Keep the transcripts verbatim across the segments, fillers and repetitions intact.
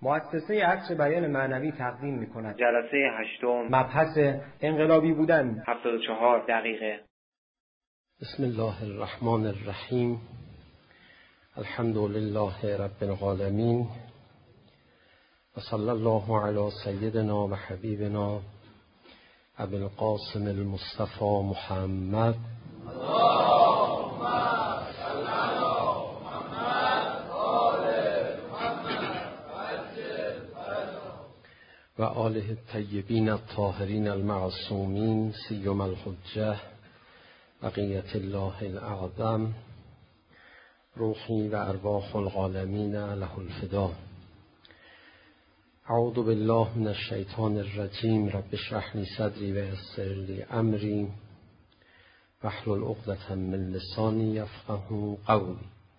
مؤسسه عصر بیان معنوی تقدیم می‌کند. جلسه هشتم، مبحث انقلابی بودن، هفتاد و چهار دقیقه. بسم الله الرحمن الرحیم. الحمد لله رب العالمین و صلی الله علی سیدنا و حبیبنا ابی القاسم المصطفى محمد و آله الطیبین الطاهرین المعصومین سیما الحجة بقیة الله الاعظم روحی و ارواح العالمین له الفدا. اعوذ بالله من الشیطان الرجیم. رب اشرح لی صدری و یسر لی امری واحلل عقدة من لسانی یفقهوا قولی.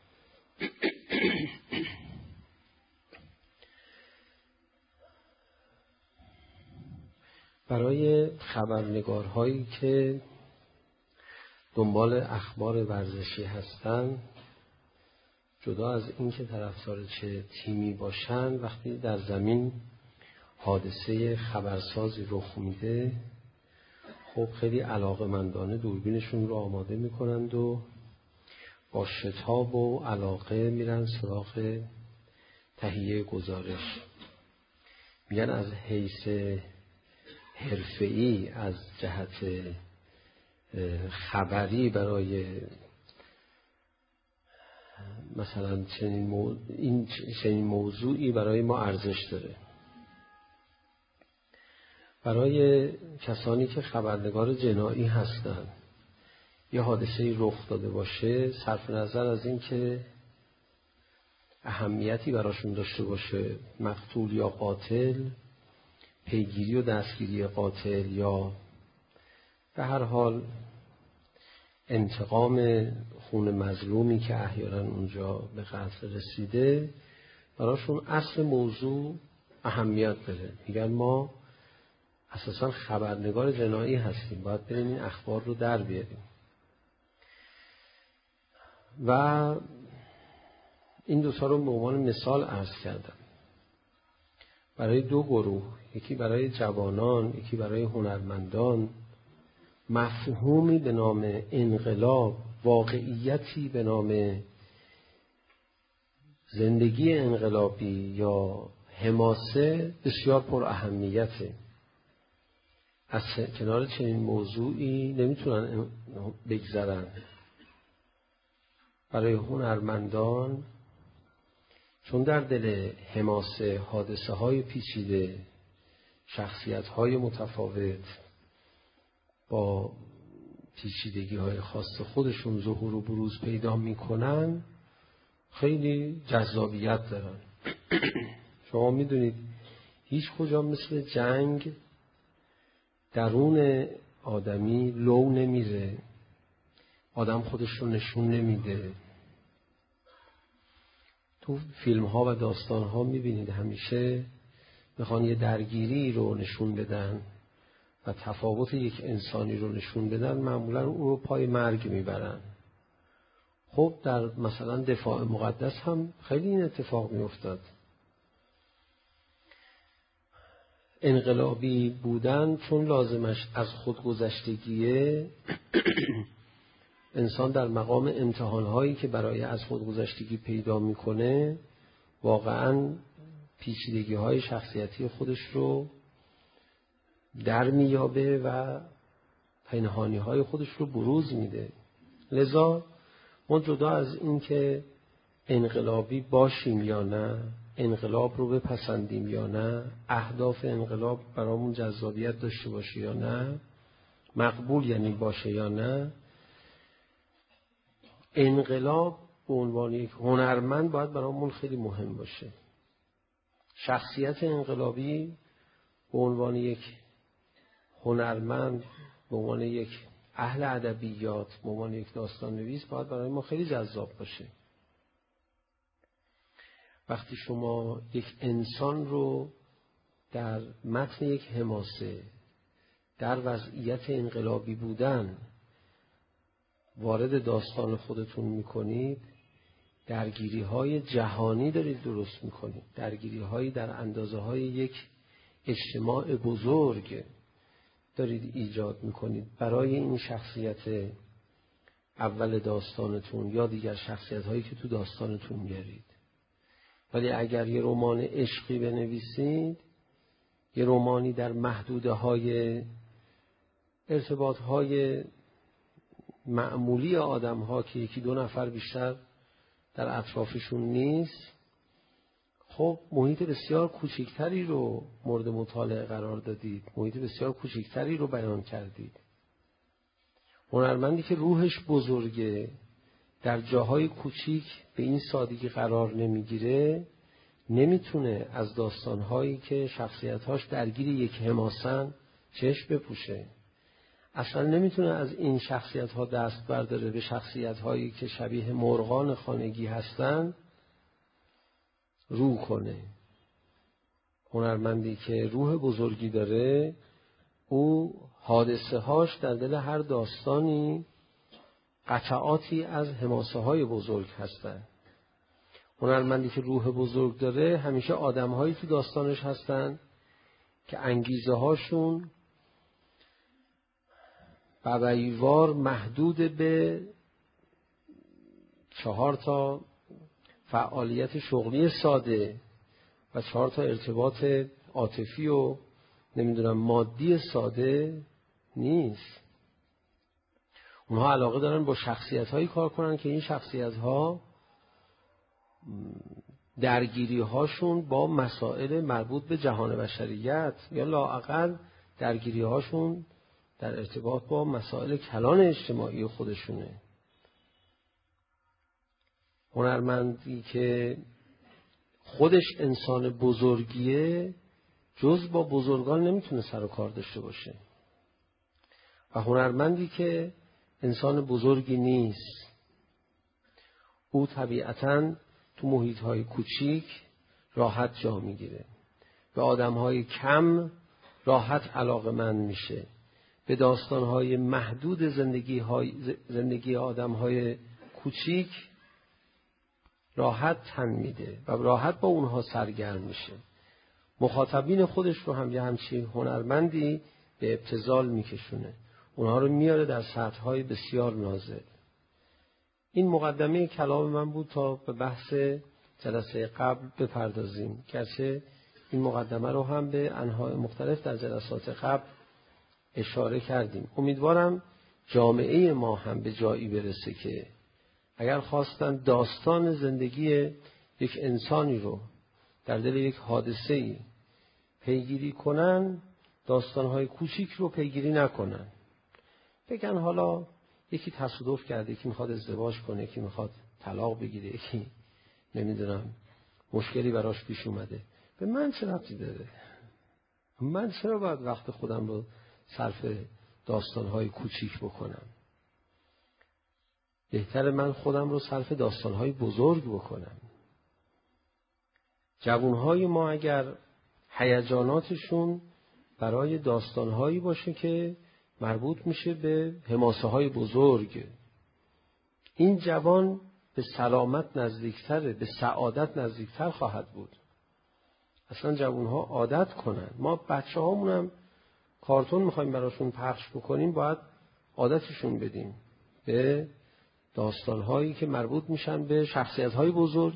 برای خبرنگارهایی که دنبال اخبار ورزشی هستن، جدا از اینکه طرفدار چه تیمی باشن، وقتی در زمین حادثه خبرسازی رخ میده، خب خیلی علاقه‌مندانه دوربینشون رو آماده میکنند و با شتاب و علاقه میرن سراغ تهیه گزارش. میگن از حیث حرفه‌ای، از جهت خبری، برای مثلا چنین مو... این چنین موضوعی برای ما ارزش داره. برای کسانی که خبرنگار جنایی هستند، یه حادثه‌ای رخ داده باشه، صرف نظر از این که اهمیتی براشون داشته باشه، مقتول یا قاتل، پیگیری و دستگیری قاتل یا به هر حال انتقام خون مظلومی که احیانا اونجا به قتل رسیده، براشون اصل موضوع اهمیت داره. میگن ما اساسا خبرنگار جنایی هستیم، باید بریم این اخبار رو در بیاریم. و این دو تا رو به عنوان مثال عرض کردم. برای دو گروه، یکی برای جوانان، یکی برای هنرمندان، مفهومی به نام انقلاب، واقعیتی به نام زندگی انقلابی یا حماسه بسیار پر اهمیته. از کنار چنین موضوعی نمیتونن بگذرن. برای هنرمندان، چون در دل حماسه حادثه های پیچیده، شخصیت های متفاوت با پیچیدگی های خاص خودشون ظهور و بروز پیدا میکنن، خیلی جذابیت دارن. شما میدونید هیچ کجا مثل جنگ درون آدمی لو نمیره، آدم خودش رو نشون نمیده. تو فیلم ها و داستان ها میبینید همیشه میخوان یه درگیری رو نشون بدن و تفاوت یک انسانی رو نشون بدن، معمولا اون رو پای مرگ میبرن. خب در مثلا دفاع مقدس هم خیلی این اتفاق میافتاد. انقلابی بودن چون لازمش از خودگذشتگیه، انسان در مقام امتحانهایی که برای از خودگذشتگی پیدا میکنه، واقعا پیچیدگی های شخصیتی خودش رو در میابه و پنهانی های خودش رو بروز میده. لذا ما جدا از این که انقلابی باشیم یا نه، انقلاب رو بپسندیم یا نه، اهداف انقلاب برامون جذابیت داشته باشه یا نه، مقبول یعنی باشه یا نه، انقلاب به عنوان یک هنرمند باید برامون خیلی مهم باشه. شخصیت انقلابی به عنوان یک هنرمند، به عنوان یک اهل ادبیات، به عنوان یک داستان نویس باید برای ما خیلی جذاب باشه. وقتی شما یک انسان رو در متن یک حماسه، در وضعیت انقلابی بودن وارد داستان خودتون میکنید، درگیری های جهانی دارید درست میکنید، درگیری هایی در اندازه های یک اجتماع بزرگ دارید ایجاد میکنید برای این شخصیت اول داستانتون یا دیگر شخصیت هایی که تو داستانتون میارید. ولی اگر یه رمان عشقی بنویسید، یه رمانی در محدوده های ارتباط های معمولی آدم ها که یکی دو نفر بیشتر در اطرافشون نیست، خب محیط بسیار کوچکتری رو مورد مطالعه قرار دادید، محیط بسیار کوچکتری رو بیان کردید. هنرمندی که روحش بزرگه در جاهای کوچیک به این سادگی قرار نمیگیره، نمیتونه از داستانهایی که شخصیتهاش درگیر یک حماسن چشم بپوشه. اصلا نمیتونه از این شخصیتها دست برداره به شخصیتهایی که شبیه مرغان خانگی هستن رو کنه. هنرمندی که روح بزرگی داره، او حادثه هاش در دل هر داستانی قطعاتی از حماسه های بزرگ هستن. هنرمندی که روح بزرگ داره همیشه آدم هایی تو داستانش هستن که انگیزه هاشون ببعیوار محدود به چهار تا فعالیت شغلی ساده و چهار تا ارتباط عاطفی و نمیدونم مادی ساده نیست. اونها علاقه دارن با شخصیت هایی کار کنن که این شخصیت ها درگیری هاشون با مسائل مربوط به جهان بشریت یا لااقل درگیری هاشون در ارتباط با مسائل کلان اجتماعی خودشونه. هنرمندی که خودش انسان بزرگیه جز با بزرگان نمیتونه سر و کار داشته باشه، و هنرمندی که انسان بزرگی نیست او طبیعتاً تو محیط‌های کوچیک راحت جا میگیره، به آدم‌های کم راحت علاقه‌مند میشه، به داستان‌های محدود زندگی های زندگی آدم‌های کوچیک راحت تن میده و راحت با اونها سرگرم میشه. مخاطبین خودش رو هم یه همچین هنرمندی به ابتذال میکشونه، اونها رو میاره در سطح‌های بسیار نازل. این مقدمه کلام من بود تا به بحث جلسه قبل بپردازیم، گرچه این مقدمه رو هم به انواع مختلف در جلسات قبل اشاره کردیم. امیدوارم جامعه ما هم به جایی برسه که اگر خواستن داستان زندگی یک انسانی رو در دل یک حادثه‌ای پیگیری کنن، داستان‌های کوچیک رو پیگیری نکنن. بگن حالا یکی تصادف کرده، یکی میخواد ازدواج کنه، یکی میخواد طلاق بگیره، یکی نمیدونم مشکلی براش پیش اومده، به من چه ربطی داره؟ من چرا باید وقت خودم رو صرف داستان‌های کوچیک بکنم؟ بهتر من خودم رو صرف داستان‌های بزرگ بکنم. جوانهای ما اگر هیجاناتشون برای داستان‌هایی باشه که مربوط میشه به حماسه‌های بزرگ، این جوان به سلامت نزدیکتره، به سعادت نزدیکتر خواهد بود. اصلا جوانها عادت کنن. ما بچه هامونم کارتون میخوایم براشون پخش بکنیم، باید عادتشون بدیم به داستان‌هایی که مربوط میشن به شخصیت‌های بزرگ.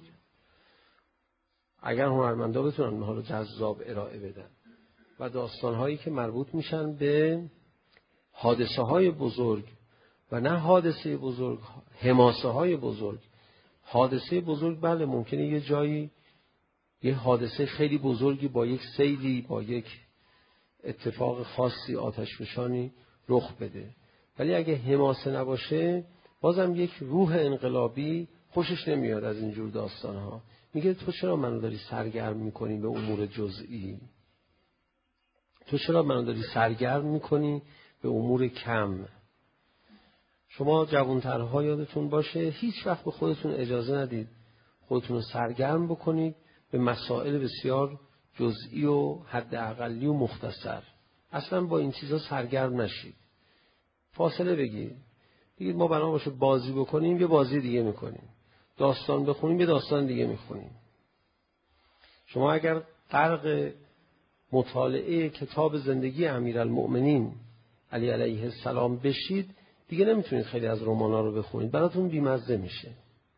اگر هنرمندا بتونن اونها رو جذاب ارائه بدن، و داستان‌هایی که مربوط میشن به حادثه‌های بزرگ و نه حادثه بزرگ، حماسه‌های بزرگ. حادثه بزرگ بله ممکنه یه جایی یه حادثه خیلی بزرگی با یک سیلی، با یک اتفاق خاصی، آتشفشانی رخ بده، ولی اگه حماسه نباشه بازم یک روح انقلابی خوشش نمیاد از اینجور داستان‌ها. میگه تو چرا منو داری سرگرم میکنی به امور جزئی؟ تو چرا منو داری سرگرم میکنی به امور کم؟ شما جوانترها یادتون باشه هیچ وقت به خودتون اجازه ندید خودتون رو سرگرم بکنید به مسائل بسیار جزئی و حداقلی و مختصر. اصلا با این چیزا سرگرم نشید. فاصله بگیرید. بگید ما بنا باشه بازی بکنیم، یه بازی دیگه میکنیم. داستان بخونیم یه داستان دیگه میخونیم. شما اگر غرق مطالعه کتاب زندگی امیرالمؤمنین علی علیه السلام بشید دیگه نمیتونید خیلی از رمانا رو بخونید، براتون بیمزه میشه.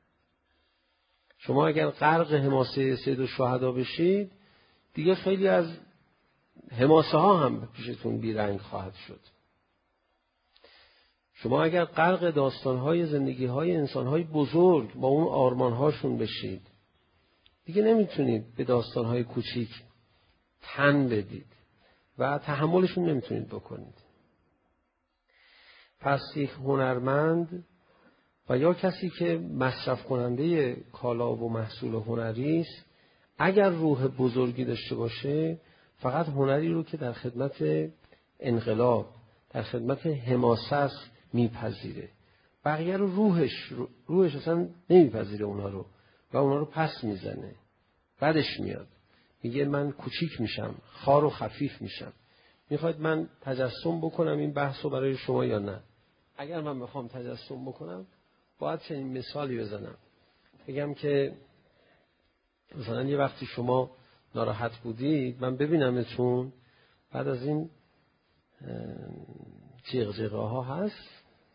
شما اگر غرق حماسه سید الشهدا بشید دیگه خیلی از حماسه ها هم پیشتون بیرنگ خواهد شد. شما اگر غرق داستان‌های زندگی‌های انسان‌های بزرگ با اون آرمان‌هاشون بشید دیگه نمیتونید به داستان‌های کوچیک تن بدید و تحملشون نمیتونید بکنید. پس یک هنرمند و یا کسی که مصرف کننده کالا و محصول هنری است اگر روح بزرگی داشته باشه فقط هنری رو که در خدمت انقلاب، در خدمت حماسه است میپذیره. بقیه رو روحش روحش اصلا نمیپذیره اونا رو و اونا رو پس میزنه. بعدش میاد میگه من کوچیک میشم، خار و خفیف میشم. میخواید من تجسم بکنم این بحث رو برای شما یا نه؟ اگر من بخوام تجسم بکنم باید چنین مثالی بزنم، بگم که مثلا یه وقتی شما ناراحت بودید من ببینمتون بعد از این جغجغه ها هست،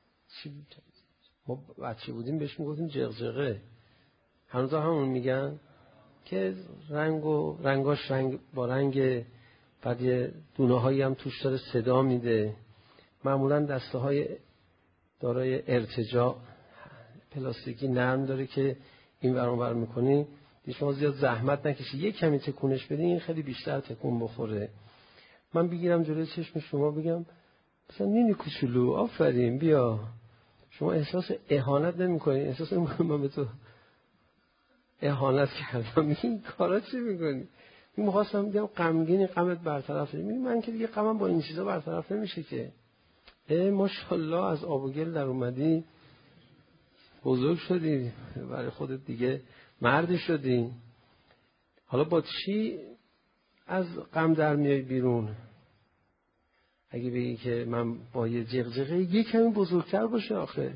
ما بچه بودیم بهش میگفتیم جغجغه، هنوز همون میگن که رنگ و رنگاش رنگ با رنگ، بعد یه دونه هایی هم توش داره صدا میده، معمولا دسته های دارای ارتجاع پلاستیکی نرم داره که این ور اون ور میکنی شما زیاد زحمت نکشی یک کمی تکونش بدی این خیلی بیشتر تکون بخوره. من بگیرم جلوی چشم شما بگم مثلا نینی کوچولو آفرین بیا، شما احساس اهانت نمی‌کنی، احساس نمی‌کنی من به تو اهانت کردم. این کارا چی می‌کنی؟ من می‌خواستم بگم غمگینی، غمت برطرف شد. میگم من که دیگه غمم با این چیزا برطرف نمیشه که. ای ماشاءالله از آب و گل در اومدی، بزرگ شدی، برای خودت دیگه مرد شدی. حالا با چی از غم در میای بیرون؟ اگه بگی که من با یه جغجغه یه کمی بزرگتر باشه آخه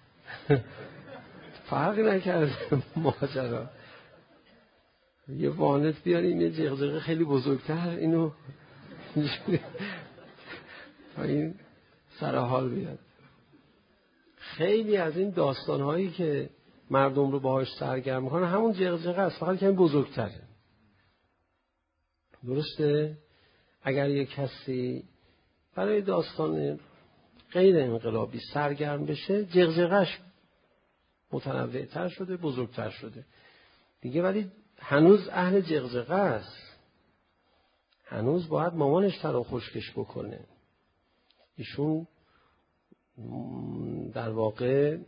فرقی نکرده ماجرا، یه وانت بیاریم یه جغجغه خیلی بزرگتر اینو تا این سر حال بیاد. خیلی از این داستانهایی که مردم رو باهاش سرگرم میکنه همون جغجغه است، فقط کمی بزرگتره. درسته؟ اگر یک کسی برای داستان غیر انقلابی سرگرم بشه جغجغه‌اش متنوع‌تر شده، بزرگتر شده دیگه، ولی هنوز اهل جغجغه است، هنوز باید مامانش تر و خشکش بکنه. ایشون در واقع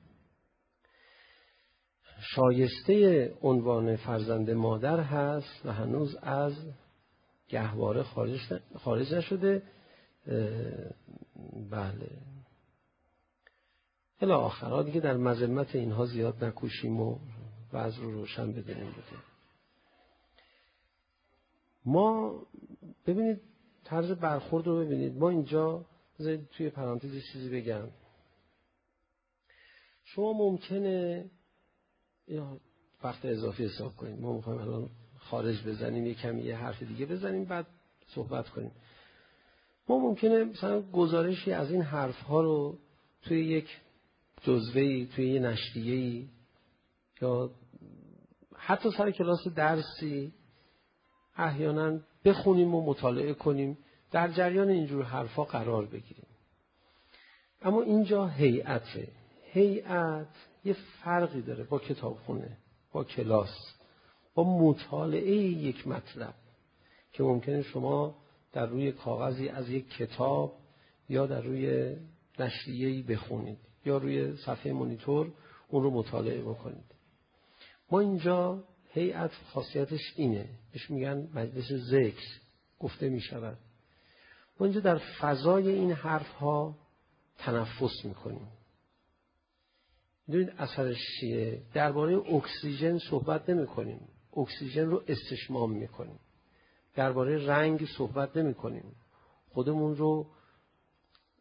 شایسته عنوان فرزند مادر هست و هنوز از گهواره خارج خارج نشده. بله الی آخرها دیگه در مذمت اینها زیاد نکوشیم و وضع رو روشن بدونیم دیگه. ما ببینید طرز برخورد رو ببینید. ما اینجا بذارید توی پرانتز چیزی بگم. شما ممکنه یا وقت اضافی حساب کنید، ما میخوایم الان خارج بزنیم یه کمی یه حرف دیگه بزنیم بعد صحبت کنیم. ما ممکنه مثلا گزارشی از این حرف ها رو توی یک جزوه‌ای، توی یه نشریه‌ای یا حتی سر کلاس درسی احیانا بخونیم و مطالعه کنیم، در جریان اینجور حرفا قرار بگیریم. اما اینجا هیئته. هیئت یه فرقی داره با کتابخونه، با کلاس، با مطالعه یک مطلب که ممکنه شما در روی کاغذی از یک کتاب یا در روی نشریه‌ای بخونید یا روی صفحه مانیتور اون رو مطالعه بکنید. ما اینجا هیئت خاصیتش اینه، بهش میگن مجلس ذکر گفته میشود. ما اینجا در فضای این حرف ها تنفس میکنیم. میدونید اثرش چیه؟ درباره اکسیژن صحبت نمی کنیم، اکسیژن رو استشمام میکنیم. درباره رنگ صحبت نمی کنیم، خودمون رو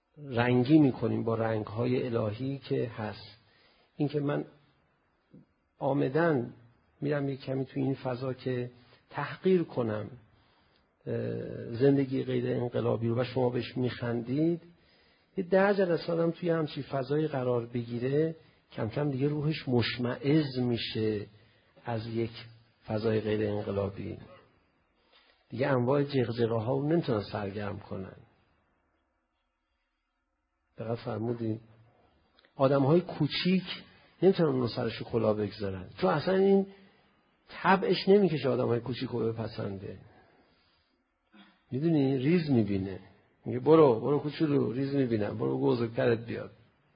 رنگی میکنیم با رنگ‌های الهی که هست. این که من آمدن میرم یک کمی تو این فضا که تحقیر کنم زندگی غیر انقلابی رو و شما بهش میخندید، یه ده جلسه آدم توی همچین فضایی قرار بگیره کم کم دیگه روحش مشمئز میشه از یک فضای غیر انقلابی. دیگه انواع جغجغه ها رو نمیتونن سرگرم کنن. دقیقا فرمودین آدم های کوچیک نمیتونن اونو سرشو کلا بگذارن، چون اصلا این طبعش نمیکشه آدم های کوچیک رو بپسنده. میدونی ریز میبینه، میگه برو برو کوچولو ریز میبینم، برو بزرگترت بیاد.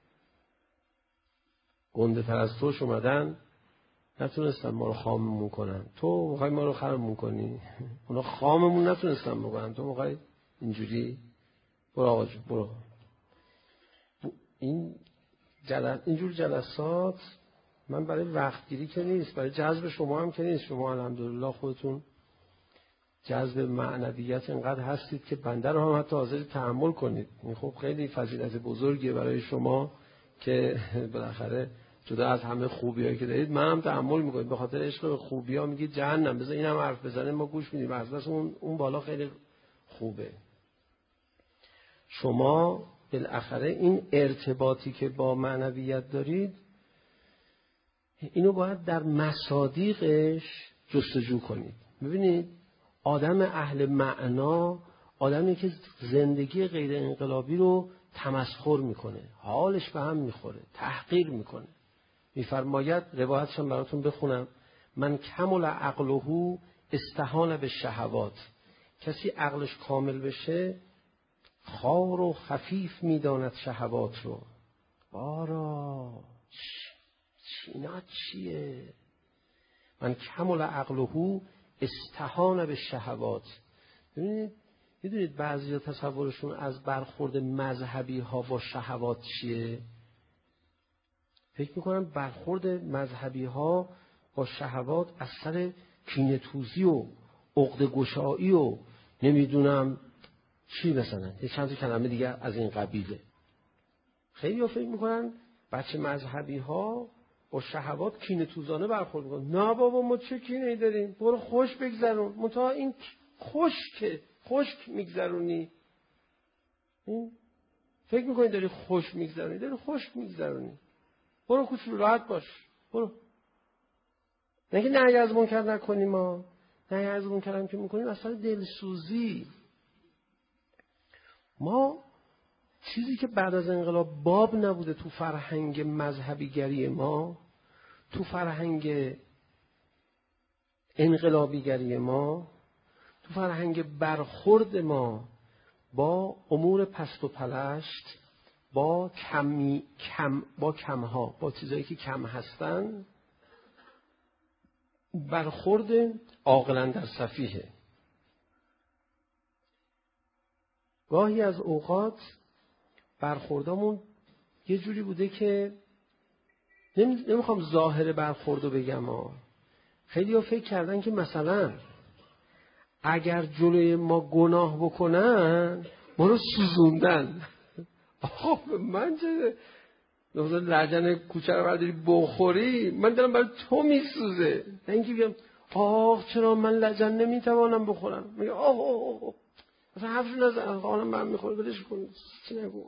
گنده تر از توش اومدن نتونستن ما رو خاممون کنن، تو میخوای ما رو خرممون کنی؟ اونا خاممون نتونستن بکنن، تو میخوای اینجوری؟ برو آقا جو برو. این جلس... اینجور جلسات من برای وقتگیری که نیست، برای جذب شما هم که نیست. شما الحمدلله خودتون جذب معنویت اینقدر هستید که بنده رو هم حتی حاضر تحمل کنید. این خب خیلی فضیلت بزرگیه برای شما که بالاخره جدا از همه خوبیایی که دارید من هم تحمل میکنید. به خاطر عشق به خوبی‌ها میگید جهنم، بذار اینم حرف بزنه ما گوش میدیم. از بس اون اون بالا خیلی خوبه. شما بالاخره این ارتباطی که با معنویت دارید اینو باید در مصادیقش جستجو کنید. ببینید آدم اهل معنا آدمی که زندگی غیر انقلابی رو تمسخر میکنه، حالش به هم میخوره، تحقیر میکنه. میفرماید، روایتش هم براتون بخونم، من کمل عقله استهان به شهوات. کسی عقلش کامل بشه خوار و خفیف میداند شهوات رو. بارا چینا چیه؟ من کمل عقله استهان به شهوات. ببینید میدونید بعضی تصورشون از برخورد مذهبی ها با شهوات چیه؟ فکر میکنم برخورد مذهبی ها با شهوات از سر کینه توزی و عقده گشایی و نمیدونم چی، مثلا یه چند تا کلمه دیگه از این قبیله. خیلی ها فکر میکنن بچه مذهبی ها با شهوات کینه توزانه برخورد میکنن. نه بابا ما چه کینه ای داریم، برو خوش بگذرون. منتها این خشکه، خشک میگذرونی. این فکر میکنی داری خوش میگذرونی، داری خشک میگذرونی. برو کوچولو راحت باش، برو. نگه نهی از منکر نکنیم، ما نهی از منکر هم که میکنیم اصلا دلسوزی. ما چیزی که بعد از انقلاب باب نبوده تو فرهنگ مذهبیگری ما، تو فرهنگ انقلابیگری ما، تو فرهنگ برخورد ما با امور پست و پلشت، با کمی کم با کمها، با چیزایی که کم هستن، برخورد عاقلان در سفیهه. گاهی از اوقات برخوردامون یه جوری بوده که نمیخوام ظاهر برخوردو بگم ها. خیلی ها فکر کردن که مثلا اگر جلوی ما گناه بکنن ما رو سوزوندن. آقا من چه مثلا لجن کوچه رو برداری بخوری، من دارم برای تو میسوزه. نه اینکه بگم آخ چرا من لجن نمیتوانم بخورم. میگه آخ آخ آخ مثلا حرفش نزن، خانم من میخوره بدش کن، چی نگو.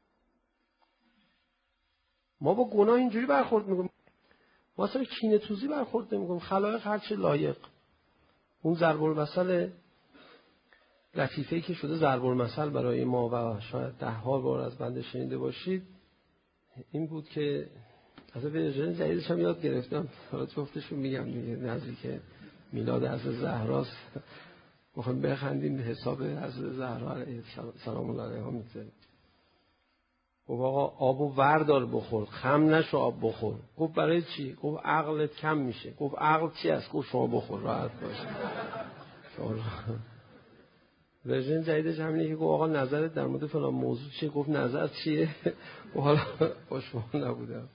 ما با گناه اینجوری برخورد میکنیم. ما اصلا کینه توزی برخورد نمیکنیم. خلایق هر چه لایق. اون ضرب المثل لطیفه‌ای که شده ضرب المثل برای ما و شاید ده ها بار از بنده شنیده باشید این بود که از ورژن جدیدش هم یاد گرفتم، حالا جفتشو میگم دیگه. نزدیک میلاد حضرت زهراست، میخوایم بخندیم به حساب حضرت زهرا علیه سلام الله علیها میگذاریم. گفت آقا آبو وردار بخور، خم نشو آب بخور. گفت برای چی؟ گفت عقلت کم میشه. گفت عقل چی است؟ گفت شما بخور راحت باش. ورژن جدیدش همینه که گفت آقا نظرت در مورد فلان موضوع چیه؟ گفت نظر چیه؟ و حالا با شما نبودم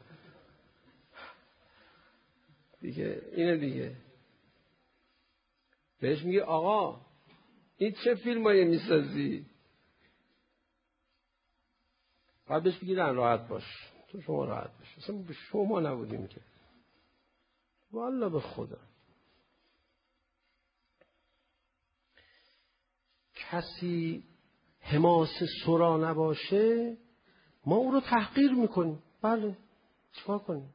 دیگه. اینه دیگه. بهش میگه آقا این چه فیلمایی میسازی؟ بعد بهش بگیرن راحت باش، تو شما راحت باش. اصلا به شما نبودیم که. والله به خدا کسی حماسه سرا نباشه ما او رو تحقیر میکنیم. بله چیکار کنیم؟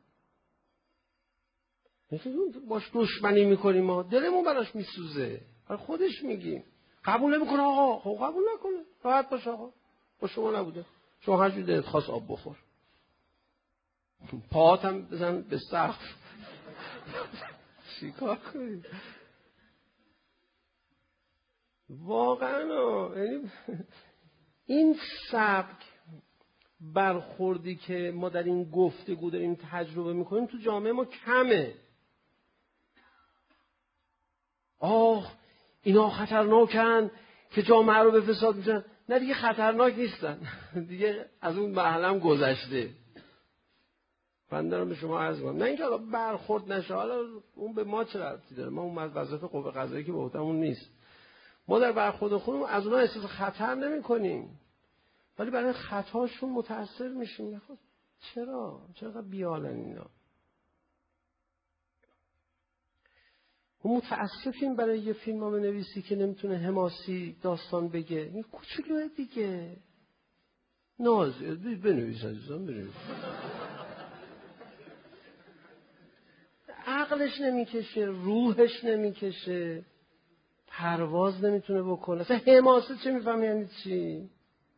باش دشمنی میکنیم، ما دلمون براش میسوزه، برای خودش میگیم. قبول نمیکنه آقا، خب قبول نکنه، راحت باش آقا، با شما نبوده، شما هر جور دلت خواست آب بخور، پاهات هم بزن به سقف. چیکار کنیم؟ واقعا یعنی این سبک برخوردی که ما در این گفتگو داریم تجربه میکنیم تو جامعه ما کمه. آه اینا خطرناکن که جامعه رو به فساد میزنن. نه دیگه خطرناک نیستن، دیگه از اون مرحله هم گذشته. من دارم به شما عرض می‌کنم، نه اینکه حالا برخورد نشه، حالا اون به ما چه ربطی داره؟ ما اون وظیفه قوه قضاییه که به عهده‌مون نیست. ما در برخورد خودمون از اونها احساس خطر نمی‌کنیم، ولی برای خطاشون متأثر میشیم. خب چرا؟ چرا بیالن اینا؟ ما متأسفیم برای یه فیلمنامه نویسی که نمیتونه حماسی داستان بگه. این کوچولوه دیگه. ناز بنویس عزیزم، بنویس. عقلش نمیکشه، روحش نمیکشه، پرواز نمیتونه بکنه. اصلا حماسه چه میفهمی یعنی چی؟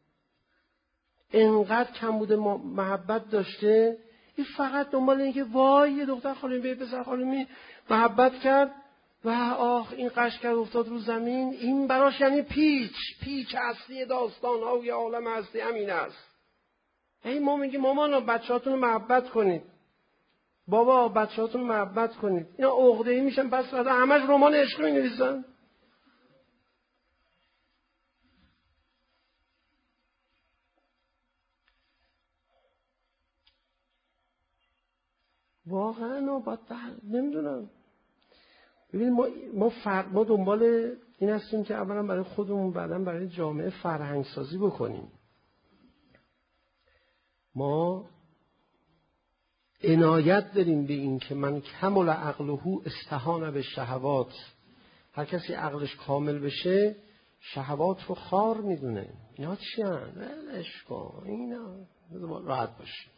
انقدر کم بوده محبت داشته، این فقط دنبال اینه که وای یه دختر خانمی به پسر خانمی محبت کرد و آخ این قش کرد افتاد رو زمین. این براش یعنی پیچ پیچ اصلی داستان ها و یه عالم هستی همین است. ای ما میگیم مامان بچه‌هاتون رو محبت کنید، بابا بچه‌هاتون رو محبت کنید. اینا عقده‌ای میشن، پس بعد همش رمان عشقی می‌نویسن. واقعا نه باید نمیدونم. ببینید ما ما, فر... ما دنبال این هستیم که اولا برای خودمون بعداً برای جامعه فرهنگ سازی بکنیم. ما عنایت داریم به این که من کمل عقله استهان به شهوات. هر کسی عقلش کامل بشه شهوات رو خار میدونه. اینا چی هن؟ ولش کن اینا، راحت باشه.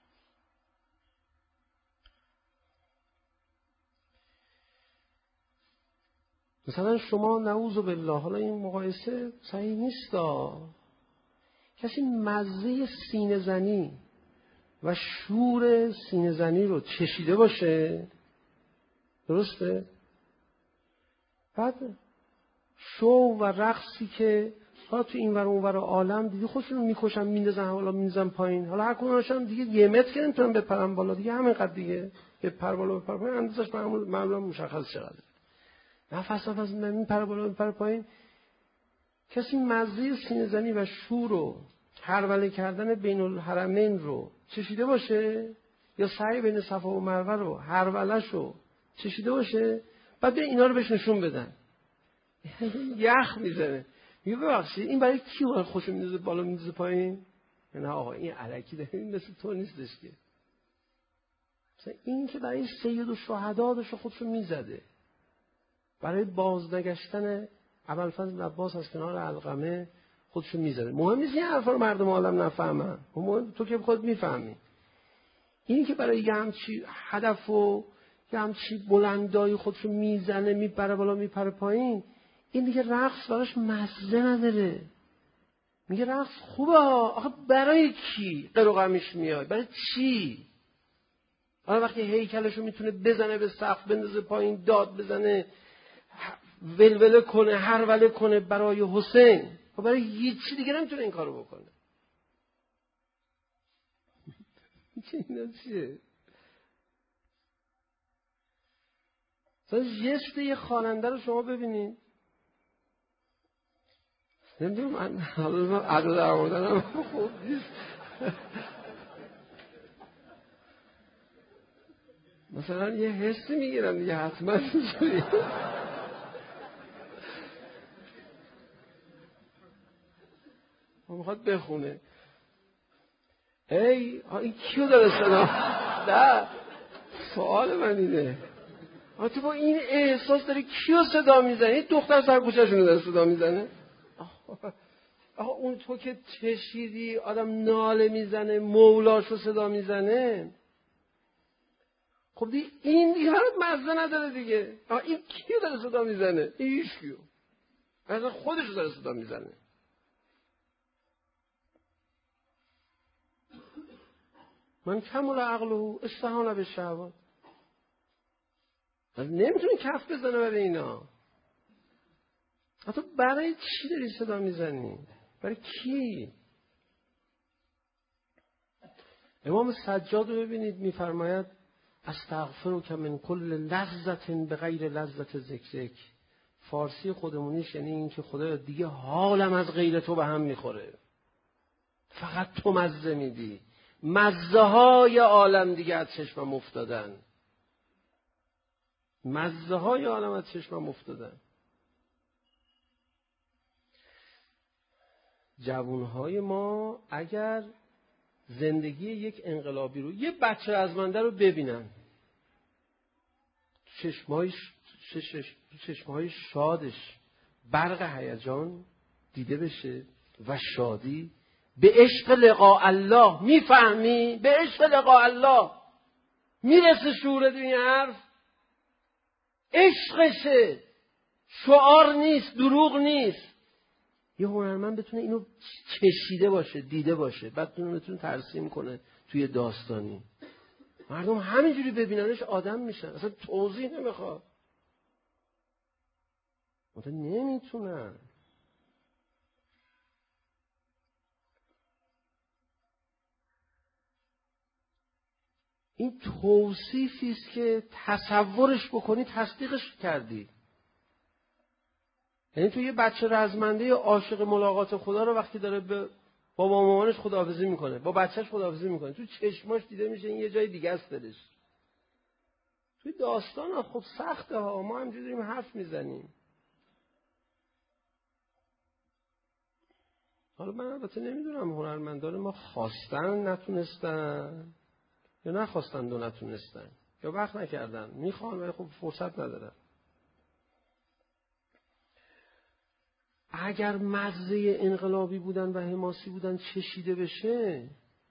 مثلا شما نعوذ بالله، حالا این مقایسه صحیح نیستا، کسی مزه سینه زنی و شور سینه زنی رو چشیده باشه، درسته؟ بعد شو و رقصی که حالا تو این ور اون ور عالم دیگه خودشون میکشن، میندازن حالا میندازن پایین، حالا هر کدومشون دیگه یه متر که نمیتونن بپرن بالا، دیگه همینقدر دیگه بپر بالا بپر پایین، اندازش معمولا مشخص چقدره. نفس نفس میپره بالا میپره پایین. کسی مزه سینه زنی و شور و هروله کردن بین الحرمین رو چشیده باشه، یا سعی بین صفا و مروه رو هرولش رو چشیده باشه، بعد به اینا رو بهش نشون بدن، یخ میزنه، میگه ببخشید این برای کی باید خوشو میندازه بالا میندازه پایین؟ نه آقا این علکی داره، این مثل تو نیستش که. مثلا این که برای سید و شهدا داشته خودشو میزده، برای بازنگشتن ابوالفضل عباس از کنار علقمه خودشو میزنه. مهم نیست این حرفا رو مردم عالم نفهمن، مهم تو که خود میفهمی. این که برای یه همچی هدف و یه همچی بلندایی خودشو میزنه، میپره بالا میپره پایین، این دیگه رقص براش مزه نداره. میگه رقص خوبه، آخه برای کی قر و غمش میاد؟ برای چی؟ حالا وقتی هیکلشو میتونه بزنه به سقف، بندازه پایین، داد بزنه، ولوله کنه، هروله کنه برای حسین، و برای هیچی دیگه نمیتونه این کارو بکنه. اینا چیه؟ مثلا جست یه خواننده رو شما ببینید، نمیدونم من حالا عدو در آوردنم خوب نیست. مثلا یه حسی میگیرم دیگه حتما اینجوری. میخواد بخونه ای این کیو داره صدا؟ نه سوال من اینه، آخه تو با این احساس داری کیو صدا میزنی؟ دختر سرگوششون رو داره صدا میزنه. آخه اون تو که چشیدی آدم ناله میزنه، مولاشو صدا میزنه. خب دی این دیگه مزه نداره دیگه. آخه این کیو داره صدا میزنه؟ این هیچ کیو. اصلا خودشو داره صدا میزنه. من کمال عقله استهانه به شهوات. نمیتونه کف بزنه برای اینا. حتی برای چی داری صدا میزنی؟ برای کی؟ امام سجاد رو ببینید میفرماید استغفرک من کل لذت به غیر لذت ذکرک. فارسی خودمونیش یعنی این که خدا دیگه حالم از غیر تو به هم میخوره، فقط تو مزه میدی، مزه های عالم دیگه از چشمم افتادن، مزه های عالم از چشمم افتادن. جوانهای ما اگر زندگی یک انقلابی رو، یه بچه رزمنده رو ببینن، چشمهای چشم چشمهای شادش برق هیجان دیده بشه و شادی به عشق لقاء الله، میفهمی؟ به عشق لقاء الله میرسه شعورت این حرف. عشقشه، شعار نیست، دروغ نیست. یه هنرمند بتونه اینو چشیده باشه، دیده باشه، بعد بتونه ترسیم کنه توی داستانی، مردم همینجوری ببیننش آدم میشن، اصلا توضیح نمیخواد، اصلا نمیتونن. این توصیفی است که تصورش بکنی تصدیقش کردی. یعنی تو یه بچه رزمنده عاشق ملاقات خدا رو وقتی داره به بابا و مامانش خداحافظی میکنه، با بچهش خداحافظی میکنه، تو چشماش دیده میشه این یه جای دیگه است دلش. توی داستان ها خب سخته ها، ما همجوری داریم حرف میزنیم. حالا من البته نمیدونم هنرمندان ما خواستن نتونستن یا نخواستن و نتونستن یا وقت نکردن، میخوان ولی خب فرصت ندارن. اگر مزه انقلابی بودن و حماسی بودن چشیده بشه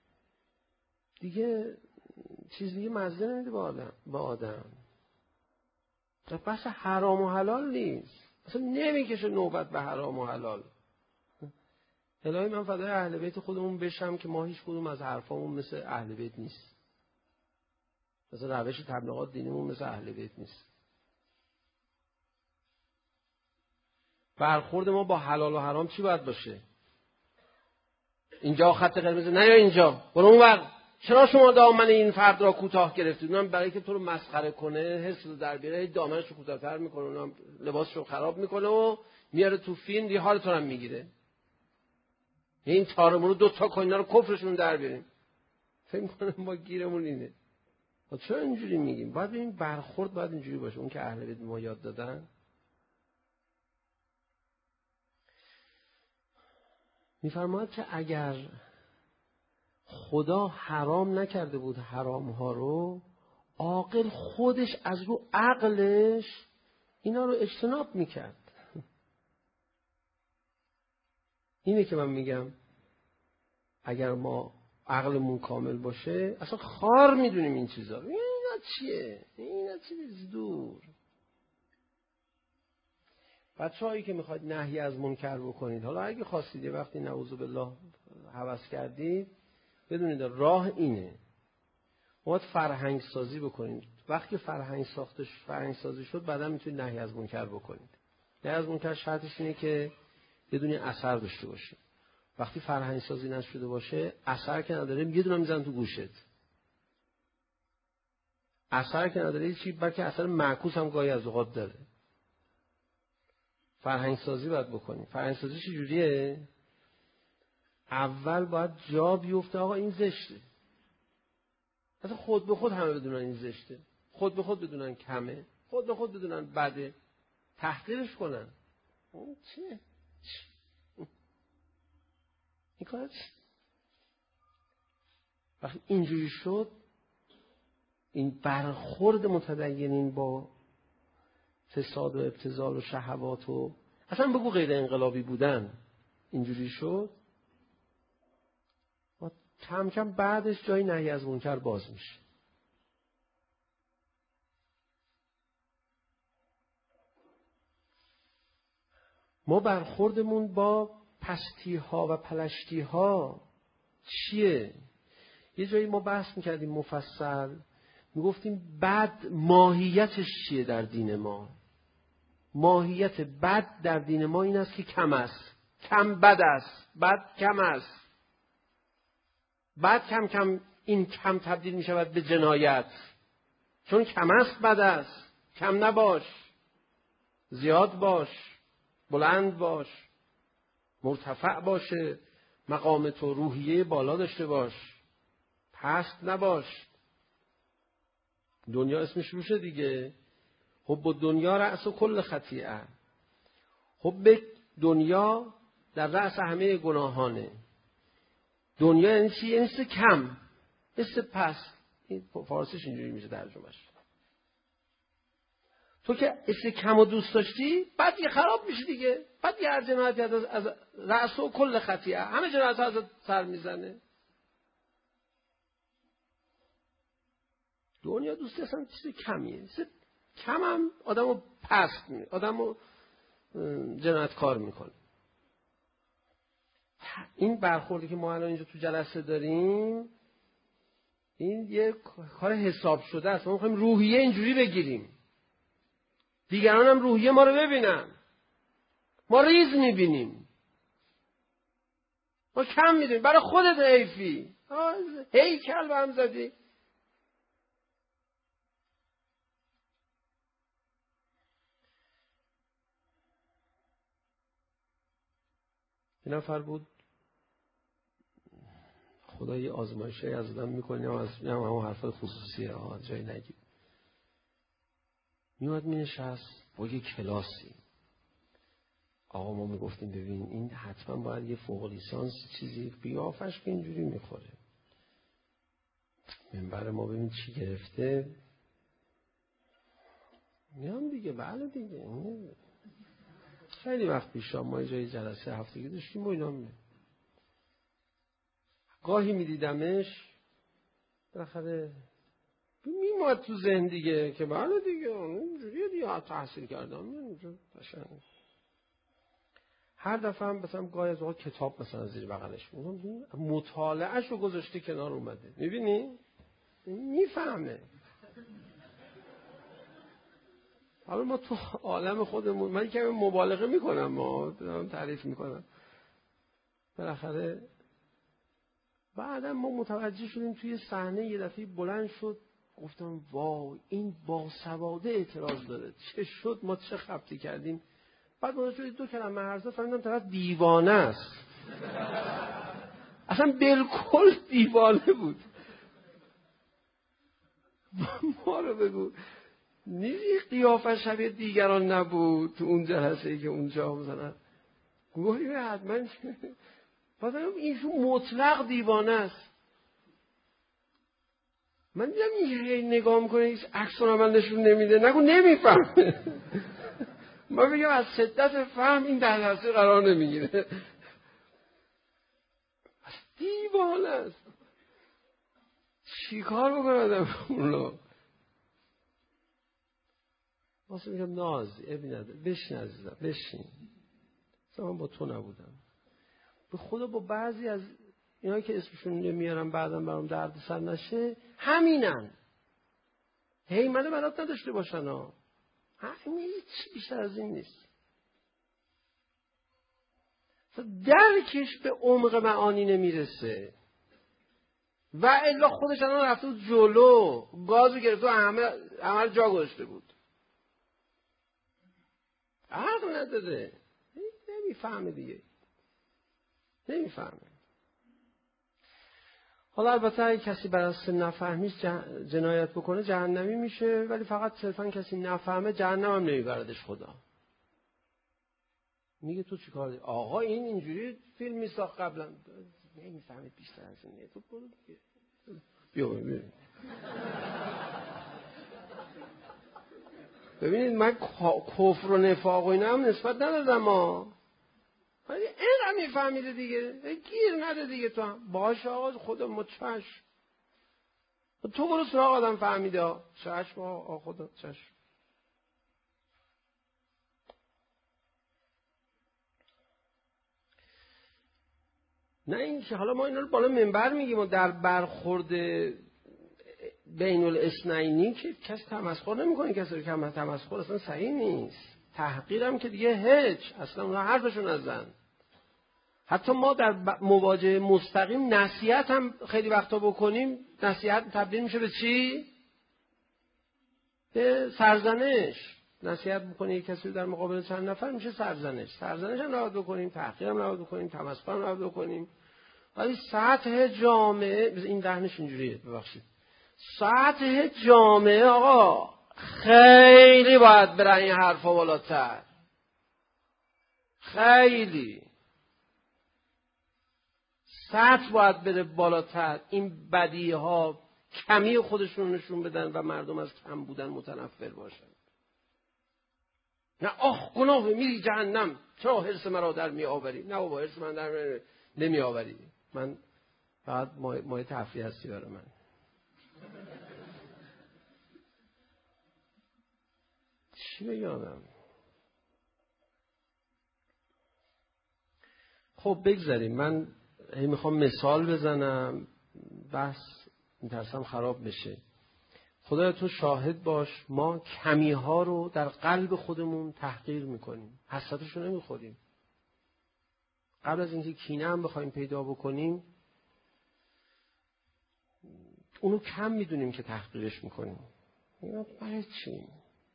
دیگه چیز دیگه مزه نمیده با آدم با آدم. بحث حرام و حلال نیست، اصلا نمیکشه نوبت به حرام و حلال. الهی من فدای اهل بیت خودمون بشم که ما هیچ کدوم از حرفامون مثل اهل بیت نیست، مثلا روش تبلیغات دینیمون مثل اهل بیت نیست. برخورد ما با حلال و حرام چی باید باشه؟ اینجا خط قرمز نه یا اینجا، برو اونور. چرا شما دامن این فرد را کوتاه گرفتید؟ اونم برای که تو رو مسخره کنه، حس رو در بیاره، دامنش رو کوتاه‌تر میکنه، اونم لباسش رو خراب میکنه و میاره تو فیلم، دی حالت رو هم میگیره. این تارمون رو دو تا کوینا رو کفرشون در بیاریم. فکر می‌کنم ما گیرمون اینه. چرا اینجوری میگیم؟ باید ببین برخورد باید اینجوری باشه، اون که اهل بیت ما یاد دادن. میفرماید که اگر خدا حرام نکرده بود حرام ها رو، عاقل خودش از رو عقلش اینا رو اجتناب میکرد. اینه که من میگم اگر ما عقلمون کامل باشه اصلا خار میدونیم این چیزا رو. اینا چیه؟ اینا چیز دور. بچه هایی که میخواید نهی از منکر بکنید، حالا اگه خواستید یه وقتی نعوذ بالله هوس کردید، بدونید راه اینه، باید فرهنگ سازی بکنید. وقتی فرهنگ ساختش فرهنگ سازی شد بعدا میتونید نهی از منکر بکنید. نهی از منکر شرطش اینه که بدونید اثر داشته باشه. وقتی فرهنگ سازی نشده باشه اثر که نداره، یه دونه میزنن تو گوشت. اثر که نداره چی، بلکه اثر معکوس هم گاهی از اوقات داره. فرهنگ سازی باید بکنیم. فرهنگ سازی چه جوریه؟ اول باید جا بیفته آقا این زشته. اصلا خود به خود همه بدونن این زشته. خود به خود بدونن کمه. خود به خود بدونن بده. تحقیرش کنن. اون چیه؟ این کار چیه؟ وقتی اینجوری شد، این برخورد متدینین با فساد و ابتذال و شهوات و اصلا بگو غیر انقلابی بودن اینجوری شد، و کم کم بعدش جای نهی از منکر باز میشه. ما برخوردمون با پستی ها و پلشتی ها چیه؟ یه جایی ما بحث میکردیم مفصل، میگفتیم بد ماهیتش چیه در دین ما؟ ماهیت بد در دین ما این است که کم است، کم بد است، بد کم است. بد کم کم این کم تبدیل میشود به جنایت، چون کم است بد است. کم نباش، زیاد باش، بلند باش، مرتفع باشه، مقام تو روحیه بالا داشته باش، پست نباش. دنیا اسمش روشه دیگه. حب دنیا رأس و کل خطیئه. حب دنیا در رأس همه گناهانه. دنیا یعنی چی؟ یعنی است کم، است پست. این فارسیش اینجوری میشه ترجمهش. تو که است کم و دوست داشتی، بعد یه خراب میشه دیگه. بعد یه هر جنایتی از, از رأس و کل خطیئه، همه جنایت ها از سر میزنه. دنیا دوستی اصلا چیز کمیه. کم هم آدم رو پست می آدم رو جنایتکار میکنه. این برخوردی که ما الان اینجا تو جلسه داریم، این یه کار حساب شده است. ما میخوایم روحیه اینجوری بگیریم، دیگران هم روحیه ما رو ببینن. ما ریز میبینیم، ما کم میدونیم. برای خودت حیفی، هیکل به هم زدی. این نفر بود خدای آزمایشی از آدم میکنیم، از همون حرفای خصوصیه ها جای نگید. میومد مینشست با یه کلاسی. آقا ما میگفتیم ببین این حتما باید یه فوق لیسانس چیزی قیافش که اینجوری میخوره. منبر ما ببین چی گرفته. میام دیگه بله دیگه. خیلی وقت پیش ما جای جلسه هفتگی داشتیم و اینا می گاهی میدیدمش بالاخره میماد تو ذهن دیگه که بله دیگه اینجوریه دیگه تحصیل کردم اینجور قشنگ. هر دفعه هم مثلا گاهی از اوقات کتاب مثلا زیر بغلش بود، مطالعهش رو گذاشته کنار اومده. میبینی؟ میفهمه. حالا ما تو عالم خودمون، من کمی مبالغه میکنم، ما دارم تعریف میکنم. بالاخره بعدم ما متوجه شدیم توی صحنه یه دفعه بلند شد، گفتم واو این باسواده اعتراض داره، چه شد ما چه خبطی کردیم. بعد ما شدیم دو کلمه حرف فهمیدم طرف دیوانه است. اصلا بالکل دیوانه بود. ما رو بگو نیزی قیافه شبیه دیگران نبود تو اون جلسه‌ای که اونجا مثلا گویی حتما بازم ایشون مطلق دیوانه است. من دیدم این نگاه میکنه هیچ عکس العمل نشون نمیده، نگو نمیفهمه. من بگم از شدت فهم این در جلسه قرار نمیگیره. دیوانه است. چی کار بکنه آدم اونو؟ واسه میگم ناز ابی نداره، بشین عزیزم بشین. مثلا من با تو نبودم. به خدا با بعضی از اینایی که اسمشون نمیارم بعدم برام درد سر نشه همینن. هی منو بلد نداشته باشن ها. همین هیچ بیشتر از این نیست. درکش به عمق معانی نمیرسه. و الا خودش الان رفته بود جلو، گازو گرفته و همه همه جا گذاشته بود. عقل نداره. نمیفهمه دیگه. نمیفهمه. حالا البته اگه کسی بر اساس نفهمیش جنایت بکنه جهنمی میشه، ولی فقط صرفا کسی نفهمه جهنم هم نمیبردش خدا. میگه تو چی کار داری؟ آقا این اینجوری فیلمی ساخت قبلا. نمیفهمه بیشتر از اینه. تو برو دیگه. بیا بیا. ببینید من کفر و نفاق و اینا هم نسبت ندادم ها، ولی اینقدر میفهمیده دیگه، گیر نده دیگه تو هم باشه آقا خدا مچش تو برو سراغ آدم فهمیده ها، چشم آقا خدا چشم. نه این که حالا ما اینا رو بالا منبر میگیم و در برخورد بین الاثنینی که کسی تمسخر نمیکنه، کسی رو که تمسخر اصلا صحیح نیست، تحقیرم که دیگه هیچ، اصلا اونها حرفشو نزن. حتی ما در مواجهه مستقیم نصیحت هم خیلی وقتا بکنیم، نصیحت تبدیل میشه به چی؟ به سرزنش. نصیحت بکنی کسی رو در مقابل چند نفر میشه سرزنش. سرزنش هم نباید بکنیم، تحقیر هم نباید بکنیم، تمسخر هم نباید بکنیم. ولی سطح جامعه این دهنش اینجوریه، ببخشید. سطح جامعه آقا خیلی باید بره این حرفا بالاتر. خیلی سطح باید بره بالاتر. این بدیه ها کمی خودشون نشون بدن و مردم از کم بودن متنفر باشن. نه آخ گناه میری جهنم، چرا حرص مرا در می آوری؟ نه بابا حرص من در نمی آوری، من فقط مایه تفریح هستی برای من. چی بگم؟ خب بگذاریم، من هی میخوام مثال بزنم، بحث میترسم خراب بشه. خدایا تو شاهد باش، ما کمی ها رو در قلب خودمون تحقیر میکنیم، حسرتشو نمیخوریم. قبل از اینکه کینه هم بخوایم پیدا بکنیم اونو کم میدونیم که تحقیرش میکنیم. برای چی؟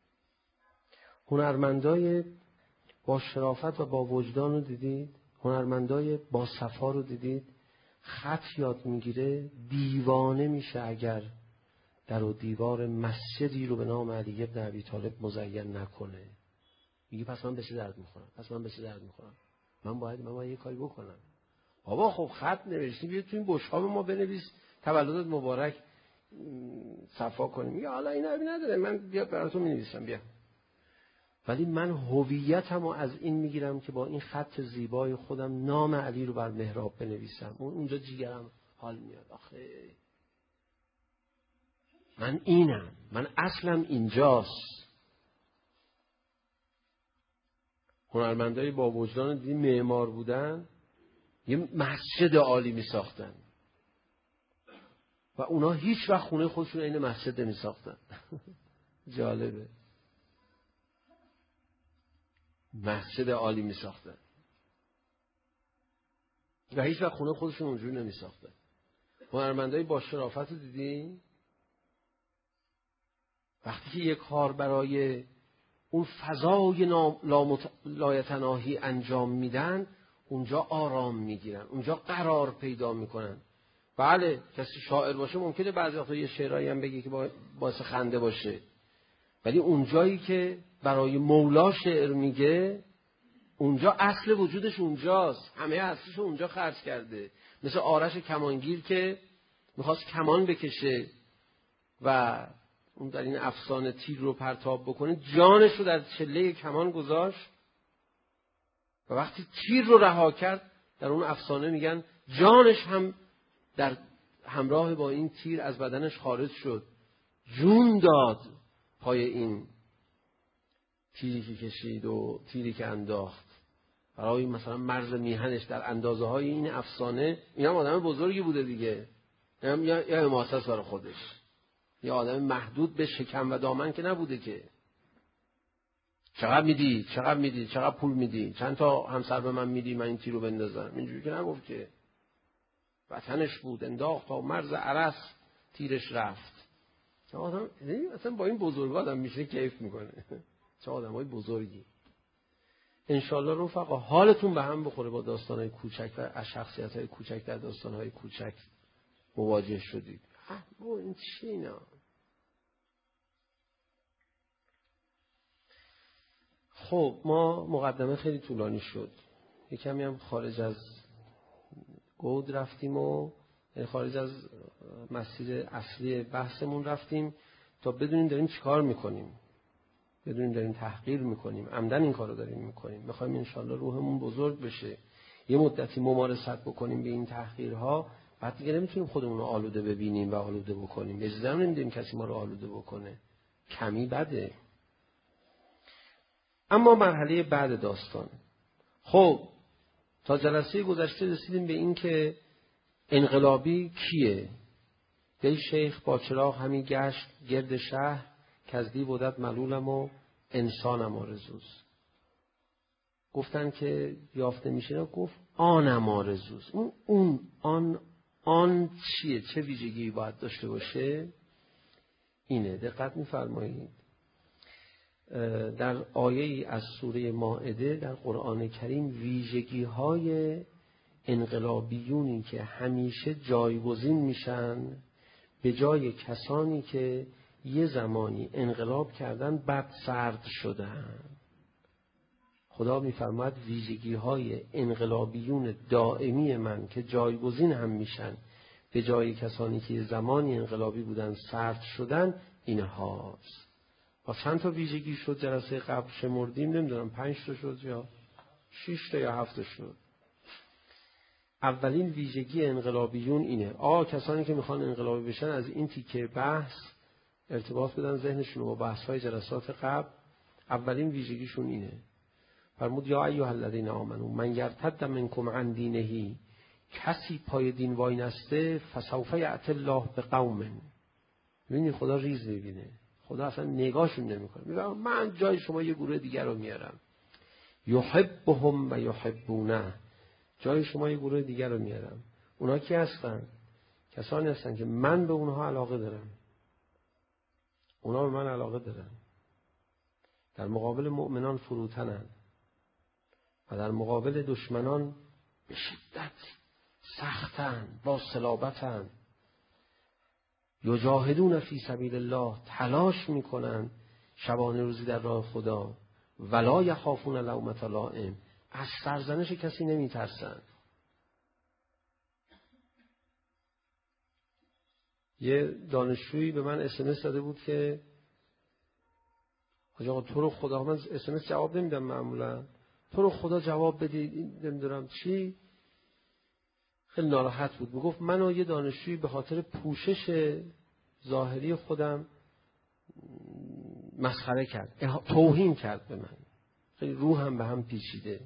هنرمندای با شرافت و با وجدان رو دیدید؟ هنرمندای با صفا رو دیدید؟ خط یاد میگیره دیوانه میشه اگر در و دیوار مسجدی رو به نام علی بن ابی طالب مزین نکنه. میگه پس من به چه درد میخورم؟ پس من به چه درد میخورم؟ من باید من باید یه کاری بکنم. بابا خب خط نوشتی، بیا تو این بشقاب ما بنویس تولدت مبارک صفا کنیم. میگه حالا اینا ابی نداره، من بیا براتون مینویسم بیا. ولی من هویتمو از این میگیرم که با این خط زیبای خودم نام علی رو بر محراب بنویسم. اون اونجا جیگرم حال میاد. آخه من اینم، من اصلم اینجاست. هنرمندای با وجدان دیدی معمار بودن، یه مسجد عالی می ساختن و اونا هیچ وقت خونه خودشون این مسجد نمی ساختن. جالبه. مسجد عالی می ساختن و هیچ وقت خونه خودشون اونجوری نمی ساختن. هنرمندای با شرافت رو دیدی؟ وقتی که یک کار برای اون فضای لایتناهی انجام میدن، اونجا آرام میگیرن، اونجا قرار پیدا میکنن. بله کسی شاعر باشه ممکنه بعضی وقتا یه شعرایی هم بگه که باعث خنده باشه، ولی اونجایی که برای مولا شعر میگه، اونجا اصل وجودش اونجاست، همه اصلش اونجا خرج کرده. مثل آرش کمانگیر که میخواست کمان بکشه و اون در این افسانه تیر رو پرتاب بکنه، جانش رو در چله کمان گذاشت و وقتی تیر رو رها کرد، در اون افسانه میگن جانش هم در همراه با این تیر از بدنش خارج شد، جون داد پای این تیری که کشید و تیری که انداخت برای مثلا مرز میهنش در اندازه های این افسانه. این هم آدم بزرگی بوده دیگه، یا اماسس برای خودش، یا آدم محدود به شکم و دامن که نبوده که. چقدر میدی؟ چقدر میدی؟ چقدر پول میدی؟ چند تا همسر به من میدی من این تیرو بندازم؟ اینجوری که نگفت که. وطنش بود، انداخت تا مرز عرس تیرش رفت. چه آدم اصلا با این بزرگا آدم میشه کیف میکنه. چه آدمای بزرگی. انشالله رفقا حالتون به هم بخوره با داستانهای کوچک و از شخصیت‌های کوچک در داستانهای کوچک مواجه شدید. با این چی اینا؟ خب ما مقدمه خیلی طولانی شد، یک کمی هم خارج از گود رفتیم و خارج از مسیر اصلی بحثمون رفتیم تا بدونیم داریم چیکار میکنیم. بدونیم داریم تحقیر میکنیم، عمدن این کارو داریم میکنیم. میخوایم انشالله روحمون بزرگ بشه، یه مدتی ممارست بکنیم به این تحقیرها، بعد دیگه نمیتونیم خودمون رو آلوده ببینیم و آلوده بکنیم. اجازه نمیدیم کسی ما رو آلوده بکنه، کمی بده. اما مرحله بعد داستان، خب تا جلسه گذشته رسیدیم به این که انقلابی کیه؟ دی شیخ با چراغ همی گشت گرد شهر، کزدی بودت ملولم و انسانم آرزوست. گفتن که یافته میشه، گفت آنم آرزوست. اون اون آن آن چیه؟ چه ویژگی باید داشته باشه؟ اینه. دقت می‌فرمایید در آیه‌ای از سوره مائده در قرآن کریم ویژگی‌های انقلابیونی که همیشه جایگزین میشن به جای کسانی که یه زمانی انقلاب کردن بعد سرد شدن. خدا میفرماید ویژگی‌های انقلابیون دائمی من که جایگزین هم میشن به جای کسانی که یه زمانی انقلابی بودن سرد شدن اینهاست. با چند تا ویژگی شد جلسه قبل شمردیم، نمیدونم پنج تا شد یا شش تا یا هفت تا شد. اولین ویژگی انقلابیون اینه. آ کسانی که میخوان انقلابی بشن از این تیکه بحث ارتباط بدن ذهنشون با بحث‌های جلسات قبل. اولین ویژگیشون اینه. فرمود یا ایها الذین آمنوا من یرتد منکم عن دینه، کسی پای دین وای نسته فسوف یأتی الله بقوم. ببینید خدا ریز میبینه، خدا اصلا نگاهشون نمیکنه، میگه من جای شما یه گروه دیگر رو میارم. یحبهم و یحبونه، جای شما یه گروه دیگر رو میارم. اونا کی هستن؟ کسانی هستن که من به اونها علاقه دارم، اونا به من علاقه دارن. در مقابل مؤمنان فروتنن و در مقابل دشمنان به شدت سختن، با صلابتن. یجاهدون فی سبیل الله، تلاش میکنن شبانه روزی در راه خدا. ولا یخافون لومة لائم، از سرزنش کسی نمیترسن. یه دانشجویی به من اس ام اس داده بود که آقا تو رو خدا، من اس ام اس جواب نمیدم معمولا، تو رو خدا جواب بدی، نمیدونم چی. خیلی ناراحت بود، میگفت منو یه دانشجویی به خاطر پوشش ظاهری خودم مسخره کرد، توهین کرد به من. خیلی روحم به هم پیچیده.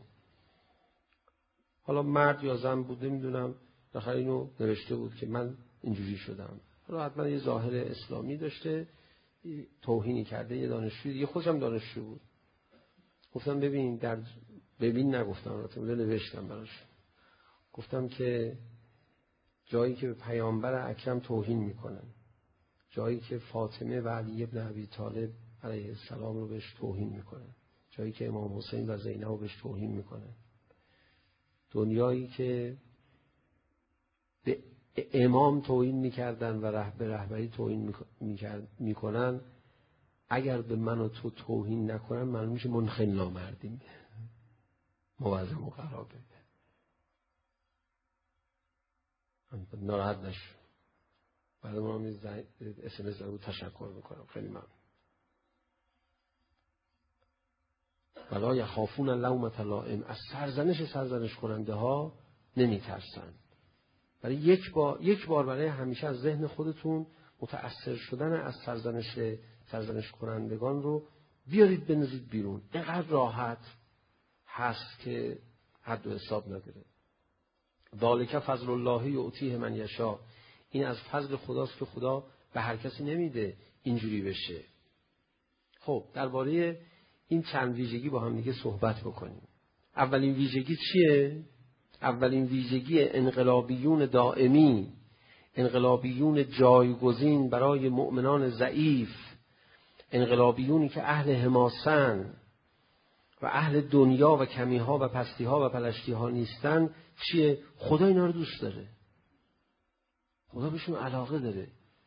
حالا مرد یا زن بود نمیدونم، داخل اینو نوشته بود که من اینجوری شدم. حالا حتما یه ظاهر اسلامی داشته، توهینی کرده یه دانشجوی دیگه، خودم دانشجو بود. گفتم ببین در ببین نگفتم، البته نوشتم براش، گفتم که جایی که به پیامبر اکرم توهین میکنن، جایی که فاطمه و علی ابن ابی طالب علیه السلام رو بهش توهین میکنن، جایی که امام حسین و زینب رو بهش توهین میکنن، دنیایی که به امام توهین میکردن و ره به رهبری توهین میکنن، اگر به من و تو توهین نکنن معلوم میشه منخل نامردیم. موعظه و قرابه ناراحت نشو. بعد من هم اس ام اس رو تشکر میکنم، خیلی ممنون. ولا یخافون لومة لائم، از سرزنش سرزنش کننده ها نمیترسن. برای یک بار یک بار برای همیشه از ذهن خودتون متأثر شدن از سرزنش سرزنش کنندگان رو بیارید بنزید بیرون. اینقدر راحت هست که حد و حساب نداره. ذالک فضل الله یؤتیه من یشاء، این از فضل خداست که خدا به هر کسی نمیده اینجوری بشه. خب درباره این چند ویژگی با هم دیگه صحبت بکنیم. اولین ویژگی چیه؟ اولین ویژگی انقلابیون دائمی، انقلابیون جایگزین برای مؤمنان ضعیف، انقلابیونی که اهل حماسن و اهل دنیا و کمیها و پستیها و پلشتیها نیستن، چیه؟ خدا اینا رو دوست داره، خدا بهشون علاقه داره،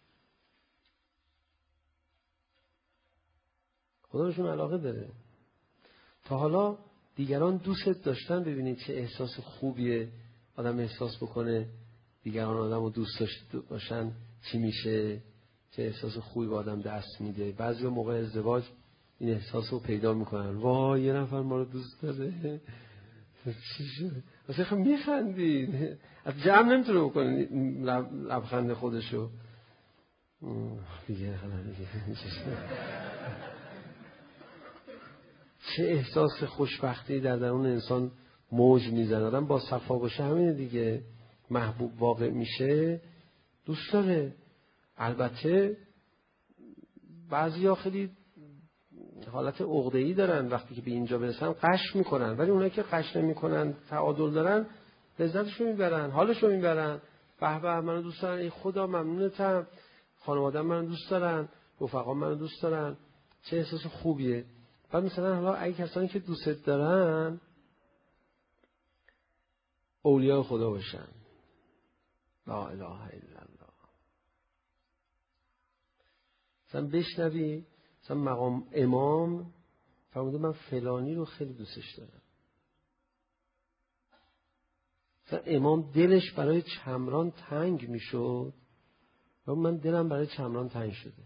خدا بهشون علاقه داره. تا حالا دیگران دوست داشتن؟ ببینید چه احساس خوبیه آدم احساس بکنه دیگران آدم رو دوست داشته باشن چی میشه، چه احساس خوبی به آدم دست میده. بعضی موقع ازدواج این احساس رو پیدا میکنن. وای یه نفر ما رو دوست داره. چی شد؟ اصلا خب میخندید. از جمع نمیتونه بکنه لبخند خودشو. دیگه حالا دیگه چه احساس خوشبختی در درون انسان موج میزنه. آدم با صفا باشه همینه دیگه، محبوب واقع میشه، دوست داره. البته بعضیا خیلی حالت عقده‌ای دارن، وقتی که به اینجا برسن قش میکنن، ولی اونایی که قش نمیکنن، تعادل دارن، لذتشو میبرن، حالشو میبرن. به به منو دوست دارن، ای خدا ممنونتم، خانواده‌ام منو دوست دارن، رفقام منو دوست دارن، چه احساس خوبیه. بعد مثلا حالا اگه کسانی که دوستت دارن اولیاء خدا باشن، لا اله الا الله، مثلا بشنوی مثلا مقام امام فرموده من فلانی رو خیلی دوستش دارم. مثلا امام دلش برای چمران تنگ میشد و من دلم برای چمران تنگ شده.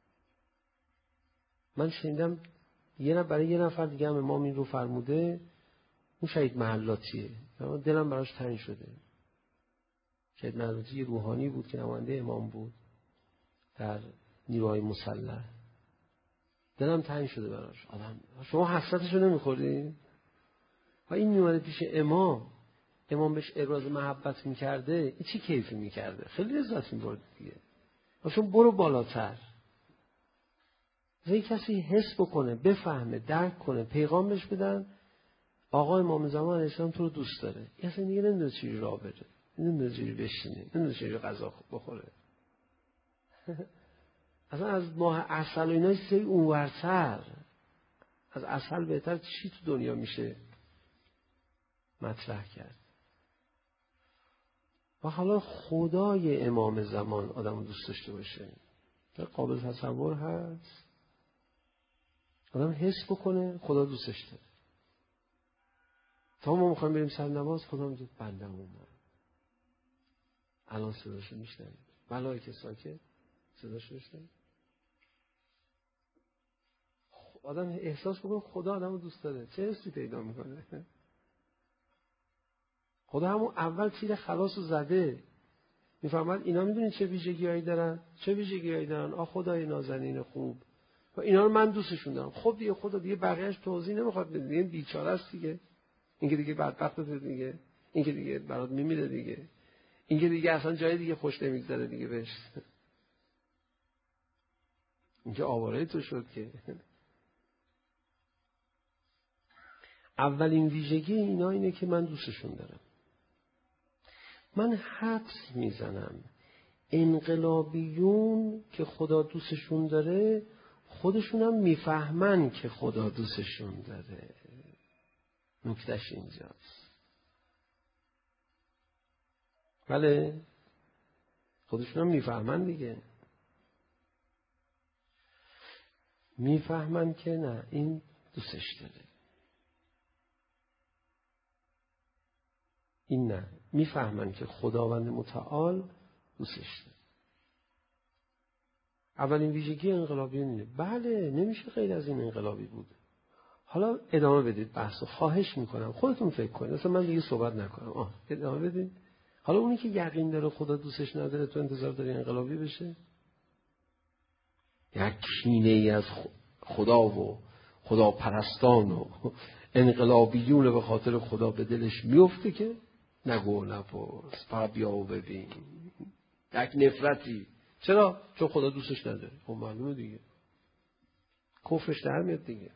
من شنیدم یه نفر برای یه نفر دیگه هم امام این رو فرموده، اون شهید محلاتیه، دلم براش تنگ شده. شهید محلاتی روحانی بود که نماینده امام بود در نیروهای مسلح، دلم تنگ شده براش. آدم شما حسرتش رو نمیخوری؟ و این میومده پیش امام، امام بهش ابراز محبت میکرده، این چی کیفی میکرده؟ خیلی لذت میبرد دیگه. چون برو بالاتر، یه کسی حس بکنه، بفهمه، درک کنه، پیغام بهش بدن آقا امام زمان علیه السلام تو رو دوست داره. یه اصلا دیگه نمیدونه چیزی راه بره، نمیدونه چیزی بشینه، نمیدونه چیزی غذا بخوره. اصلا از ماه عسل و اینا چیزی اونورتر، از عسل بهتر چی تو دنیا میشه مطرح کرد. و حالا خدای امام زمان آدم دوست داشته باشه، قابل تصور هست؟ آدم حس بکنه خدا دوستش داره. تا ما میخوایم بریم سر نماز، خدا میگه بندم اومد، الان صداشو میشنوید، ملائکه ساکت صداشو میشنوید. آدم احساس بکنه خدا آدمو دوست داره، چه حسی پیدا میکنه؟ خدا همون اول تیر خلاص رو زده، میفهمد اینا میدونید چه ویژگیهایی دارن، چه ویژگیهایی دارن. آ خدای نازنین خوب، و اینا رو من دوستشون دارم. خب دیگه خدا دیگه بقیه‌اش توضیح نمیخواد بده، این بیچاره است دیگه، این که دیگه بدبخته دیگه، این که دیگه برات میمیره دیگه، این که دیگه اصلا جای دیگه خوش نمیگذره دیگه بهش، این که آواره تو شد که. اولین ویژگی اینا اینه که من دوستشون دارم. من حدس میزنم انقلابیون که خدا دوستشون داره خودشون هم میفهمن که خدا دوستشون داره. نکتهش اینجاست. بله خودشون هم میفهمن دیگه، میفهمن که نه این دوستش داره، این نه، میفهمن که خداوند متعال دوستش داره. اولین ویژگی انقلابیون اینه. بله نمیشه غیر از این انقلابی بود. حالا ادامه بدید بحثو، خواهش میکنم خودتون فکر کنید، اصلا من دیگه صحبت نکنم. آه ادامه بدید. حالا اونی که یقین داره خدا دوستش نداره، تو انتظار داری انقلابی بشه؟ یک کینه ای از خدا و خدا پرستان و انقلابیون به خاطر خدا به دلش میفته که نگو نپرس، فقط بیا و ببین. یک نفرتی. چرا؟ چون خدا دوستش نداره. خب معلومه دیگه، کفرش در میاد دیگه.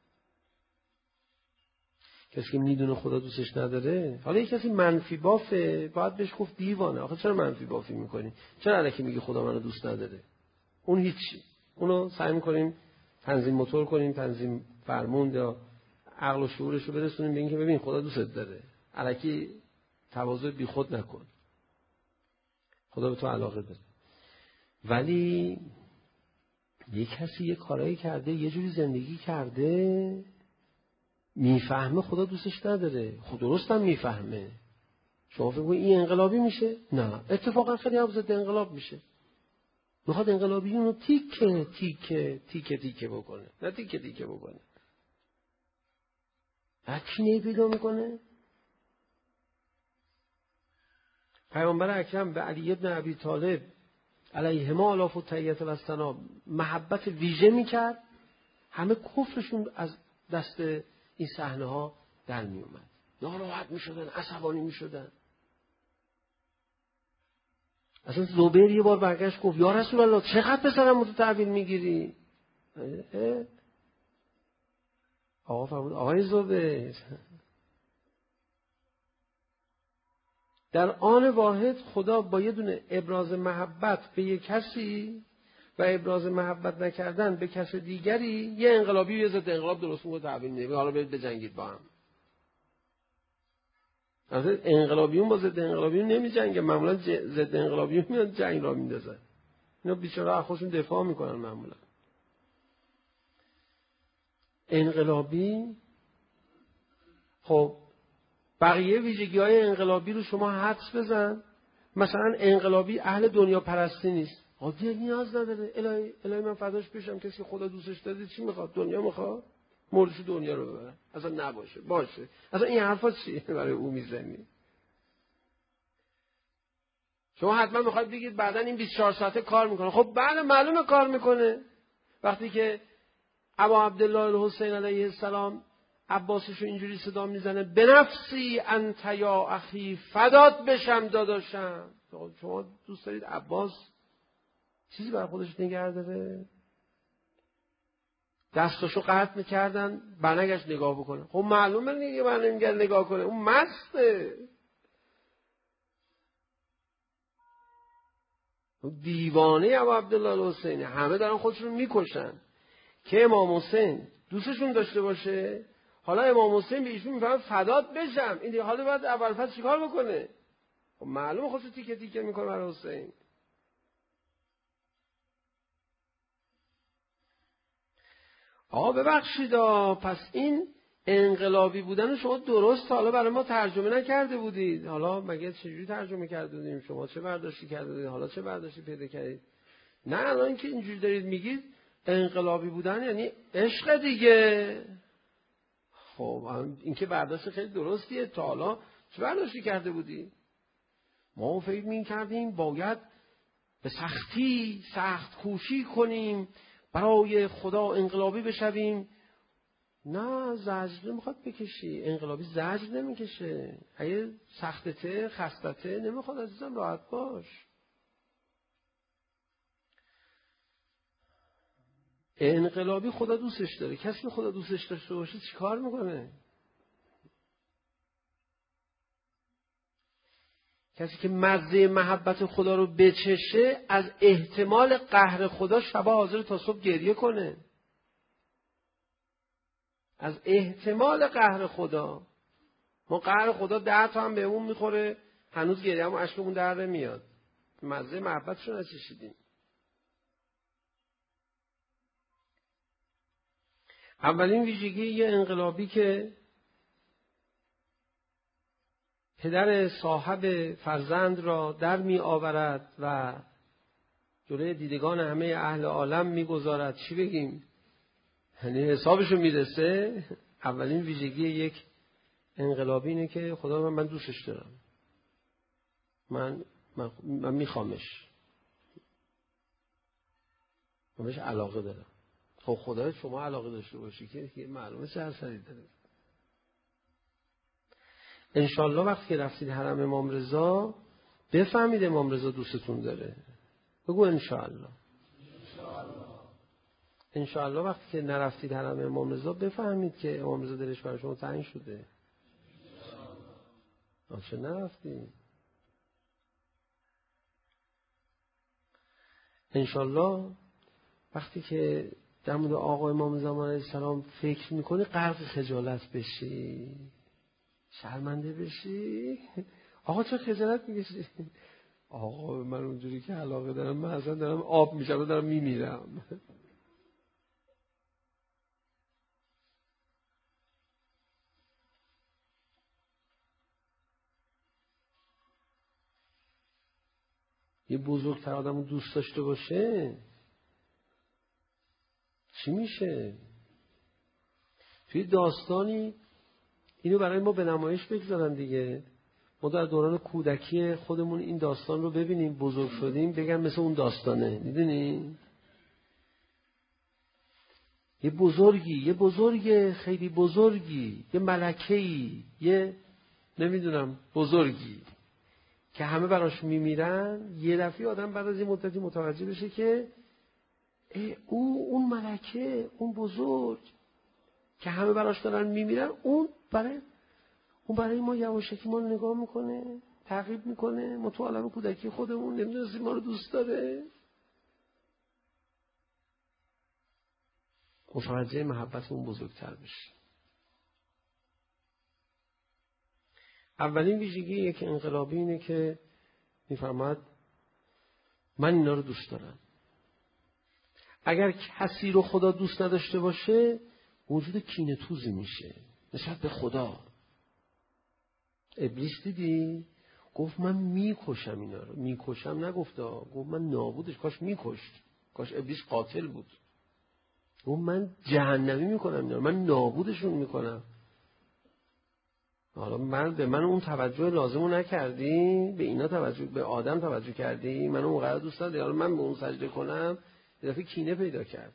کسی که میدونه خدا دوستش نداره، حالا یک کسی منفی بافه، باید بهش گفت دیوانه. آخه چرا منفی بافی میکنی؟ چرا الکی میگی خدا منو دوست نداره؟ اون هیچی. اونو سعی میکنیم تنظیم موتور کنیم، تنظیم فرمون، یا عقل و شعورش رو برسونیم به این که ببین خدا دوستت داره، الکی تواضع بی خود نکن، خدا به تو علاقه داره. ولی یک کسی یه کارایی کرده، یه جوری زندگی کرده، میفهمه خدا دوستش نداره. خود درست هم میفهمه. شما فکر کنید این انقلابی میشه؟ نه، اتفاقا خیلی هم ضد انقلاب میشه. میخواد انقلابیون رو تیکه تیکه تیکه تیکه بکنه، نه تیکه تیکه بکنه. بعد کینه پیدا میکنه. پیامبر اکرم به علی ابن ابی طالب علیهما الاف التحیة و الثنا محبت ویژه میکرد. همه کفرشون از دست این صحنه ها در می اومد. ناراحت میشدن، عصبانی میشدن. اصلا زبیر یه بار برگشت گفت یا رسول الله چقدر پسرم تو تحویل میگیری؟ آقا فرمود آقای زبیر، در آن واحد خدا با یه دونه ابراز محبت به یک کسی و ابراز محبت نکردن به کس دیگری یه انقلابی یه ضد انقلاب درست میکنه، تحویل میده. حالا برید بجنگید با هم. اصلا انقلابیون با ضد انقلابیون نمی جنگه، معمولا ضد انقلابیون میاد جنگ را میندازن. اینا بیچاره از خودشون دفاع میکنن معمولا. انقلابی خب بقیه ویژگی های انقلابی رو شما حدس بزن. مثلا انقلابی اهل دنیا پرستی نیست. آدیه نیاز نداره. الهی الهی من فداش بشم، کسی که خدا دوستش داره چی میخواد؟ دنیا میخواد؟ موردش دنیا رو ببره. اصلا نباشه، باشه. اصلا این حرفا چیه برای او میزنی؟ شما حتما میخواید بگید بعدن این بیست و چهار ساعته کار میکنه. خب بعد معلومه کار میکنه. وقتی که ابا عبدالله الحسین علیه السلام عباسشو اینجوری صدا میزنه به نفسی انت یا اخی، فدات بشم داداشم. شما دوست دارید عباس چیزی برای خودش نگه داره؟ دستاشو قطع میکردن برنگشت نگاه بکنه. خب معلومه دیگه برنمیگرد نگاه کنه، اون مسته. دیوانه ابو عبدالله الحسینی. همه دارن خودشون میکشن که امام حسین دوستشون داشته باشه. حالا امام حسین به ایشون میفهمه فدات بشم. این دیگه حالا باید ابوالفضل چیکار بکنه؟ خب معلومه خودشو تیکه تیکه میکنه برای حسین. آقا ببخشید، پس این انقلابی بودن شما درست حالا برای ما ترجمه نکرده بودید. حالا مگه چجوری ترجمه کرده بودیم؟ شما چه برداشتی کرده بودید؟ حالا چه برداشتی پیدا کردید؟ نه الان که اینجوری دارید میگید انقلابی بودن یعنی عشق دیگه. خب این که برداشت خیلی درستیه. تا حالا چه برداشتی کرده بودی؟ ما فکر می‌کردیم باید به سختی سخت کوشی کنیم برای خدا انقلابی بشویم. نه، زجر نمیخواد بکشی. انقلابی زجر نمیکشه. اگه سختته خستته نمیخواد عزیزم راحت باش. انقلابی خدا دوستش داره. کسی که خدا دوستش داشته باشه چیکار میکنه؟ کسی که مزه محبت خدا رو بچشه از احتمال قهر خدا شبا حاضر تا صبح گریه کنه. از احتمال قهر خدا. ما قهر خدا ده تا هم بهمون میخوره هنوز گریه هم اشکمون در نمیاد. مزه محبتشون از چشیدیم. اولین ویژگی یه انقلابی که پدر صاحب فرزند را در می آورد و جلوی دیدگان همه اهل عالم می گذارد. چی بگیم؟ یعنی حسابشو میرسه. اولین ویژگی یک انقلابی اینه که خدا من, من دوستش دارم. من من, من میخوامش. من بهش علاقه دارم. خب خدای شما علاقه داشته باشی که معلومه چه اثری داره. انشالله وقتی که رفتید حرم امام رضا بفهمید امام رضا دوستتون داره. بگو انشالله. انشالله وقتی که نرفتید حرم امام رضا بفهمید که امام رضا دلش برای شما تنگ شده. آنچه نرفتید. انشالله وقتی که در مورد آقا امام زمان علیه السلام فکر میکنی غرق خجالت بشی، شرمنده بشی. آقا چه خجالت میکشی؟ آقا من اونجوری که علاقه دارم من اصلا دارم آب میشم دارم میمیرم. یه بزرگتر آدم رو دوست داشته باشه چی میشه؟ توی داستانی اینو برای ما به نمایش بگذارن دیگه. ما در دوران کودکی خودمون این داستان رو ببینیم، بزرگ شدیم بگم مثل اون داستانه. میدونی؟ یه بزرگی، یه بزرگ خیلی بزرگی، یه ملکه‌ای، یه نمیدونم بزرگی که همه براش میمیرن، یه دفعه آدم بعد از یه مدتی متوجه بشه که او اون ملکه، اون بزرگ که همه براش دارن میمیرن، اون برای اون برای ما یواشکی ما رو نگاه میکنه، تعقیب میکنه. ما تو عالم کودکی خودمون نمیدونستیم ما رو دوست داره. متوجه محبت اون بزرگتر بشه. اولین ویژگی یک انقلابی اینه که میفرماد من اینا رو دوست دارم. اگر کسی رو خدا دوست نداشته باشه وجود کینه توزی میشه نسبت به خدا. ابلیس دیدی؟ گفت من میکشم اینا رو. میکشم نگفت، گفت من نابودش. کاش میکشت، کاش ابلیس قاتل بود. گفت من جهنمی میکنم اینا رو، من نابودشون میکنم. حالا من به من اون توجه لازمو نکردی، به اینا توجه، به آدم توجه کردی، من اون قرار دوست نداری، حالا من به اون سجده کنم. یه دفعه کینه پیدا کرد.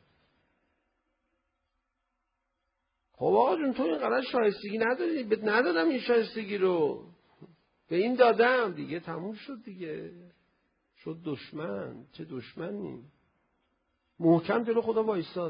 خب آقا جون تو اینقدر شایستگی نداری، بهت ندادم این شایستگی رو، به این دادم دیگه، تموم شد دیگه، شد دشمن. چه دشمنی؟ محکم جلو خدا وایساد.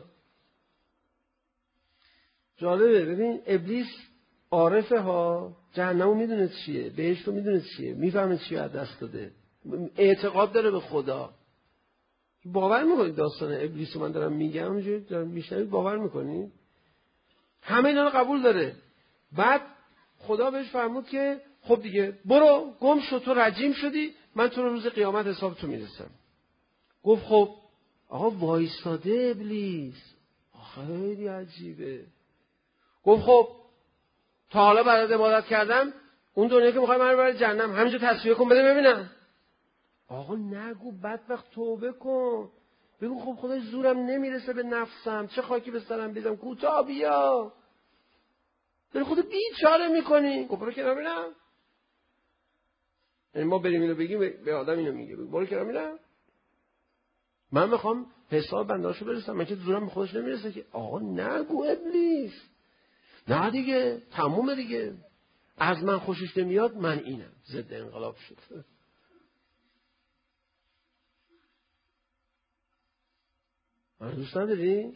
جالبه ببین ابلیس عارفه ها، جهنمو میدونه چیه، بهشتو میدونه چیه، میفهمه چیه از دست داده، اعتقاد داره به خدا. باور میکنید داستان ابلیس رو من دارم میگم اونجوری دارم میشنوید باور میکنید؟ همه اینا رو قبول داره. بعد خدا بهش فرمود که خب دیگه برو گم شو، تو رجیم شدی، من تو رو روز قیامت حساب تو میرسم. گفت خب آقا وایستاده ابلیس، خیلی عجیبه. گفت خب تا حالا برات عبادت کردم، اون دنیا که میخوای من رو ببری جهنم، همینجا تصفیه کن بده ببینم. آقا نگو، بدبخت توبه کن، بگو خب خدای زورم نمیرسه به نفسم، چه خاکی به سرم بیزم، کوتاه بیا. داری خودو بیچاره میکنی. گفت برو کنار میرم. یعنی ما بریم اینو بگیم به آدم اینو میگه برو کنار میرم، من میخوام حساب بنداشو برسم، من که زورم به خودش نمیرسه که. آقا نگو ابلیس، نه دیگه تمومه دیگه، از من خوشش نمیاد، من اینم. ضد انقلاب شد. من دوست نداری؟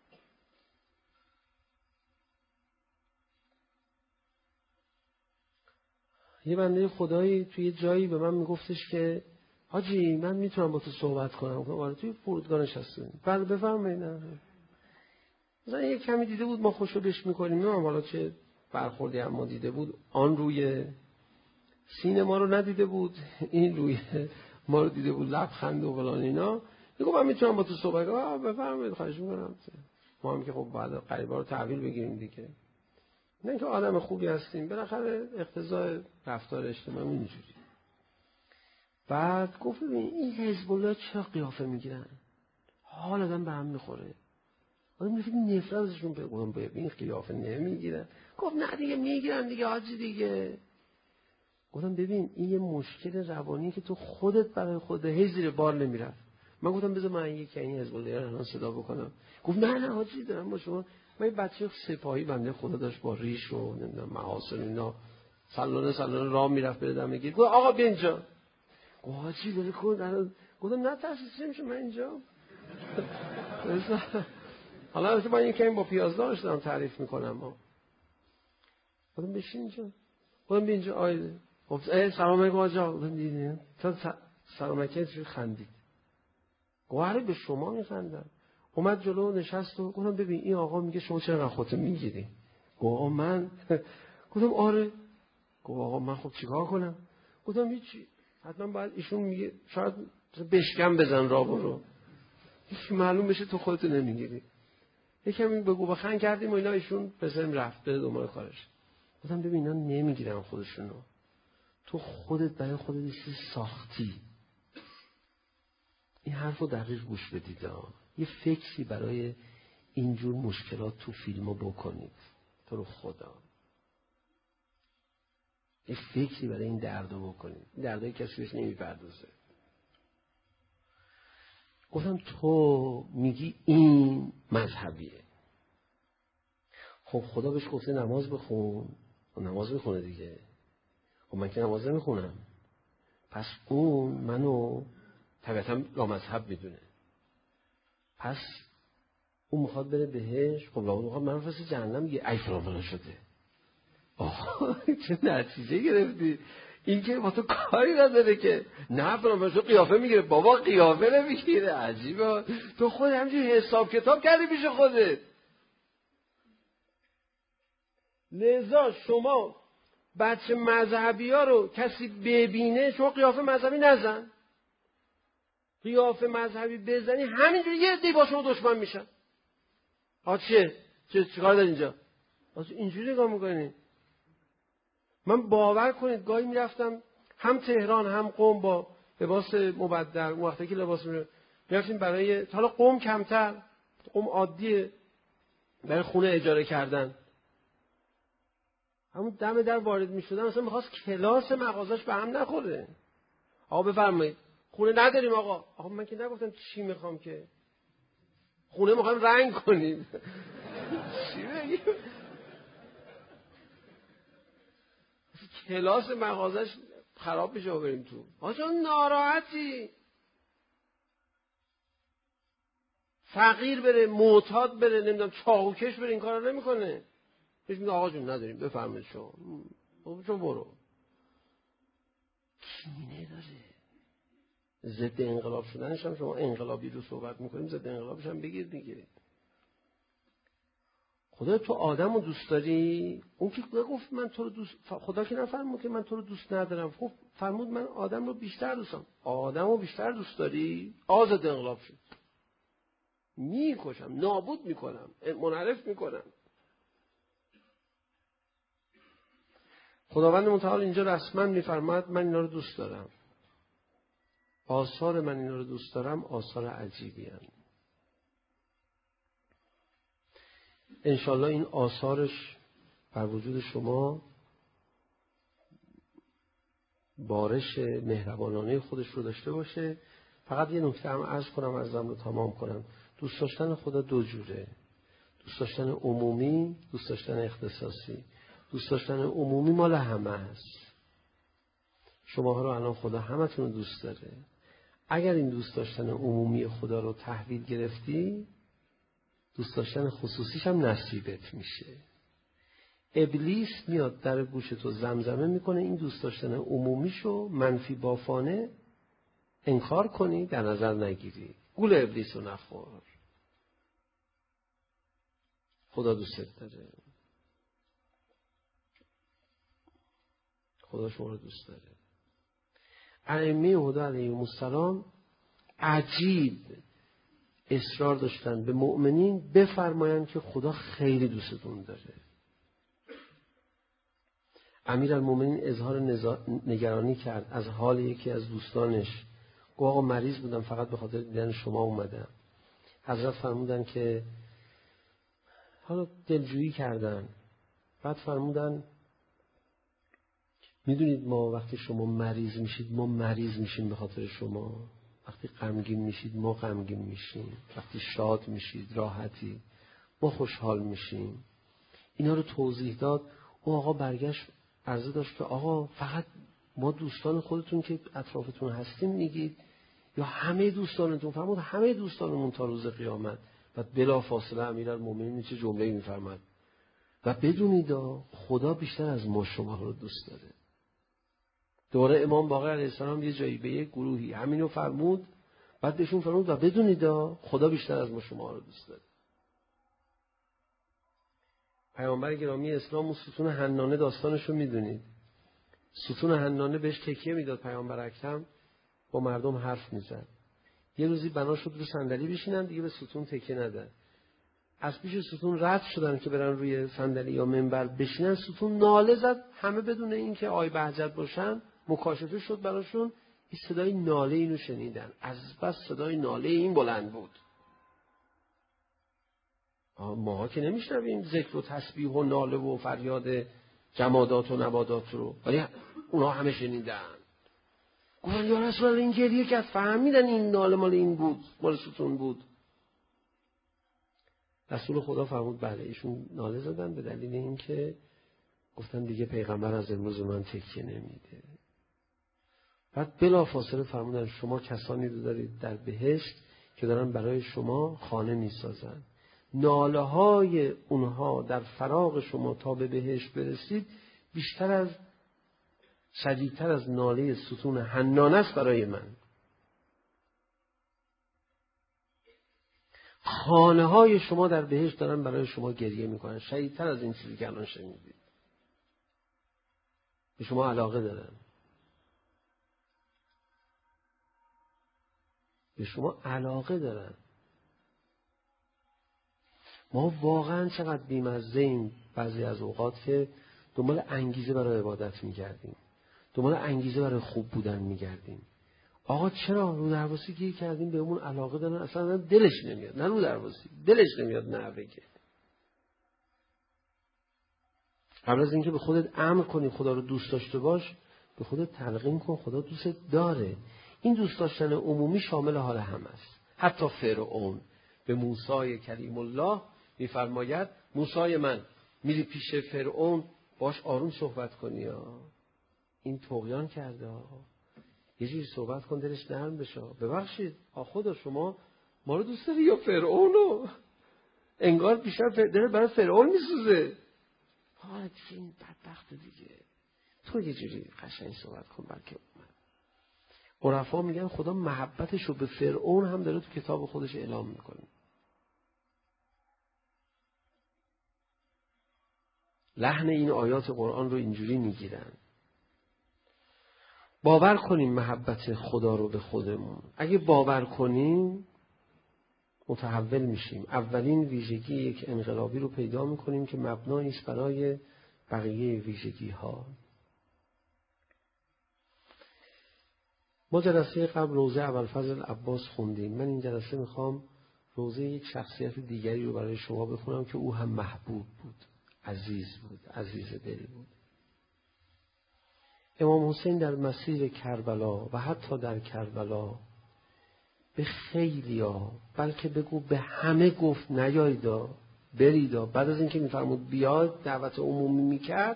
یه بنده خدایی توی جایی به من میگفتش که حاجی من میتونم با تو صحبت کنم. آره توی فرودگاه نشستیم. بله بفرمایید. مثلا یه کمی دیده بود ما خوشو بش میکنیم، نمیدونم حالا چه برخوردی اما دیده بود، آن روی سینه ما رو ندیده بود، این روی ما رو دیده بود، لبخند و فلان اینا. میگم من میتونم با تو صحبت کنم. آه بفرمایید خواهش میکنم. ما هم که خب بعد غریبا رو تحویل بگیریم دیگه، نه اینکه آدم خوبی هستیم، بالاخره اقتضای رفتار اجتماعی اینجوری. بعد گفت ببین این حزب الله چرا قیافه میگیرن، حال آدم به هم میخوره، آدم میفکر نفرت ازشون بگم ببین قیافه نمیگیرن. گفت نه دیگه میگیرن دیگه حاجی دیگه. گفتم ببین این یه مشکل روانی که تو خودت برای خودت هی زیر بار نمیرفت. من گفتم بذار من یکی این حزب الله رو صدا بکنم. گفت نه نه حاجی دارم با شما. من یه بچه سپاهی بنده خدا داشت با ریش و نمیدونم محاسن اینا سالن سالن راه میرفت بره دم گیر. گفت آقا بیا اینجا. گفت حاجی بره کن. گفتم نه تاسیس نمیشه من اینجا. حالا البته من یکی با پیازدارش دارم تعریف میکنم. ما گفتم بشین اینجا. گفتم بیا اینجا آیده. گفت سلام علیکم آقا. گفتم دیدین تا سلام علیکم خندید. گوهره به شما میخندم. اومد جلو نشست و گفتم ببین این آقا میگه شما چرا خودت میگیری؟ گفت من گفتم آره. گفت آقا من خب چیکار کنم؟ گفتم هیچی، حتما باید ایشون میگه شاید بشکم بزن را برو، هیچ معلوم بشه تو خودت نمیگیری. یکم بگو بخند کردیم و اینا، ایشون بزنیم رفت بره دنبال کارش. گفتم ببین اینا نمیگیرن خودشونو، تو خودت برای خودت چیزی ساختی. این حرف رو دقیق گوش بدید ها. یه فکری برای اینجور مشکلات تو فیلمو بکنید، تو رو خدا یه فکری برای این دردو بکنید. این دردای کسی بهش نمیپردازه. گفتم تو میگی این مذهبیه، خب خدا بهش گفته نماز بخون، نماز میخونه دیگه. خب من که نماز نمیخونم، پس اون منو طبیعتا لامذهب میدونه، پس اون میخواد بره بهش، خب لابد میخواد منو فرسته جهنم دیگه. ای فلان فلان شده. آه چه نتیجه گرفتی؟ این که با تو کاری نداره که. نه فلان فلان شده قیافه میگیره. بابا قیافه نمیگیره، عجیبه. تو خود همینجوری حساب کتاب کردی پیش خودت. لذا شما بچه مذهبی ها رو کسی ببینه شما قیافه مذهبی نزن. قیافه مذهبی بزنی همینجوری یه عده‌ای با شما دشمن میشن. آ چیه؟ چه چیکار داری اینجا؟ واسه اینجوری نگاه میکنی. من باور کنید گاهی میرفتم هم تهران هم قم با لباس مبدل، اون وقتی که لباس میرفتیم برای، حالا قم کمتر، قم عادیه برای خونه اجاره کردن. همون دم در وارد میشدن اصلا میخواست کلاس مغازش به هم نخوره. آقا بفرمایید خونه نداریم آقا. آقا من که نگفتم چی میخوام که، خونه میخوایم رنگ کنیم. چی بگیم؟ کلاس مغازش خراب بشه و بریم تو. آقا ناراحتی. فقیر بره، معتاد بره، نمیدونم چاقوکش بره، این کارا نمیکنه. بهش میگه آقا جون نداریم بفرمایید شما. خب چون برو. کینه داره. ضد انقلاب شدنش هم شما انقلابی رو صحبت میکنیم، ضد انقلابش هم بگیر دیگه. خدا تو آدم رو دوست داری؟ اون که گفت من تو رو دوست، خدا که نفرمود که من تو رو دوست ندارم، خب فرمود من آدم رو بیشتر دوستم. آدم رو بیشتر دوست داری؟ آزاد انقلاب شد. میکشم، نابود میکنم، منحرف میکنم. خداوند متعال اینجا رسما میفرماید من اینا رو دوست دارم. آثار من اینا رو دوست دارم، آثار عجیبی هستند. انشالله این آثارش بر وجود شما بارش مهربانانه خودش رو داشته باشه. فقط یه نکته هم عرض کنم، عرضم رو تمام کنم. دوست داشتن خدا دو جوره. دوست داشتن عمومی، دوست داشتن اختصاصی. دوست داشتن عمومی مال همه است. شما رو الان خدا همتون رو دوست داره. اگر این دوست داشتن عمومی خدا رو تحویل گرفتی، دوست داشتن خصوصیش هم نصیبت میشه. ابلیس میاد در گوش تو زمزمه میکنه این دوست داشتن عمومیشو منفی بافانه انکار کنی، در نظر نگیری. گول ابلیس رو نخور. خدا دوستت داره. خدا شما رو دوست داره. ائمه هدی علیهم السلام عجیب اصرار داشتن به مؤمنین بفرمایند که خدا خیلی دوستتون داره. امیرالمومنین اظهار نگرانی کرد از حال یکی از دوستانش. گفت آقا مریض بودم، فقط به خاطر دیدن شما اومدم. حضرت فرمودن که حالا دلجویی کردن. بعد فرمودن میدونید ما وقتی شما مریض میشید ما مریض میشیم به خاطر شما. وقتی غمگین میشید ما غمگین میشیم. وقتی شاد میشید راحتی ما خوشحال میشیم. اینا رو توضیح داد. او آقا برگشت عرضه داشت که آقا فقط ما دوستان خودتون که اطرافتون هستیم میگید یا همه دوستانتون؟ فرمود همه دوستانمون تا روز قیامت. و بلا فاصله امیرالمومنین چه جمله‌ای میفرماد؟ و بدونید خدا بیشتر از ما شما رو دوست داره. دوره امام باقر علیه السلام یه جایی به یک گروهی همینو فرمود، بعد بهشون فرمود و بدونید خدا بیشتر از ما شما رو دوست داره. پیامبر گرامی اسلام و ستون حنانه داستانشو میدونید. ستون حنانه بهش تکیه میداد پیامبر اکرم، با مردم حرف میزد. یه روزی بنا شد رو صندلی بشینن، دیگه به ستون تکیه ندن. از پیش ستون رد شدن که برن روی صندلی یا منبر بشینن، ستون ناله زد. همه بدون اینکه آی بهجت باشن مکاشفه شد براشون این صدای ناله اینو شنیدن. از بس صدای ناله این بلند بود. ماها که نمیشنویم ذکر و تسبیح و ناله و فریاد جمادات و نباتات رو، ولی اونا همه شنیدن. گفتن یا رسول الله این گریه که فهمیدن این ناله مال این بود، مال ستون بود. رسول خدا فرمود بله ایشون ناله زدن به دلیل اینکه گفتن دیگه پیغمبر از امروز من تکیه نمیده. بعد بلا فاصله فرمودن شما کسانی رو دارید در بهشت که دارن برای شما خانه میسازن. ناله های اونها در فراق شما تا به بهشت برسید بیشتر از شدیدتر از ناله ستون حنان است برای من. خانه های شما در بهشت دارن برای شما گریه میکنن، شدیدتر از این چیزی که الان شنیدید. به شما علاقه دارن، به شما علاقه دارن. ما واقعا چقدر بی‌مزه‌ایم بعضی از اوقات که دنبال انگیزه برای عبادت میگردیم، دنبال انگیزه برای خوب بودن میگردیم. آقا چرا رو درواسی گیر کردیم به اون علاقه دارن؟ اصلا دلش نمیاد، نه رو درواسی دلش نمیاد نه بگه. قبل از اینکه به خودت امر کنی خدا رو دوست داشته باش، به خودت تلقین کن خدا دوست داره. این دوست داشتن عمومی شامل حال هم است. حتی فرعون به موسی کلیم الله میفرماید موسی من میری پیش فرعون باش آروم صحبت کنی ها. این طغیان کرده ها. یه جوری صحبت کن دلش نرم بشه. ببخشید آ خدا شما ما رو دوست داری یا فرعونو؟ انگار بیشتر داره برای فرعون میسوزه. ها این بدبخت دیگه. تو یه جوری قشنگ صحبت کن بلکه اومد. عرفا میگن خدا محبتش رو به فرعون هم داره تو کتاب خودش اعلام میکنه. لحن این آیات قرآن رو اینجوری میگیرن. باور کنیم محبت خدا رو به خودمون. اگه باور کنیم متحول میشیم. اولین ویژگی یک انقلابی رو پیدا میکنیم که مبنایی است برای بقیه ویژگی ها. ما جلسه قبل روزه ابوالفضل عباس خوندیم. من این جلسه میخوام روزه یک شخصیت دیگری رو برای شما بخونم که او هم محبوب بود، عزیز بود، عزیز دل بود. امام حسین در مسیر کربلا و حتی در کربلا به خیلیا بلکه بگو به همه گفت نیایدا بریدا. بعد از اینکه میفرمود بیاد دعوت عمومی میکرد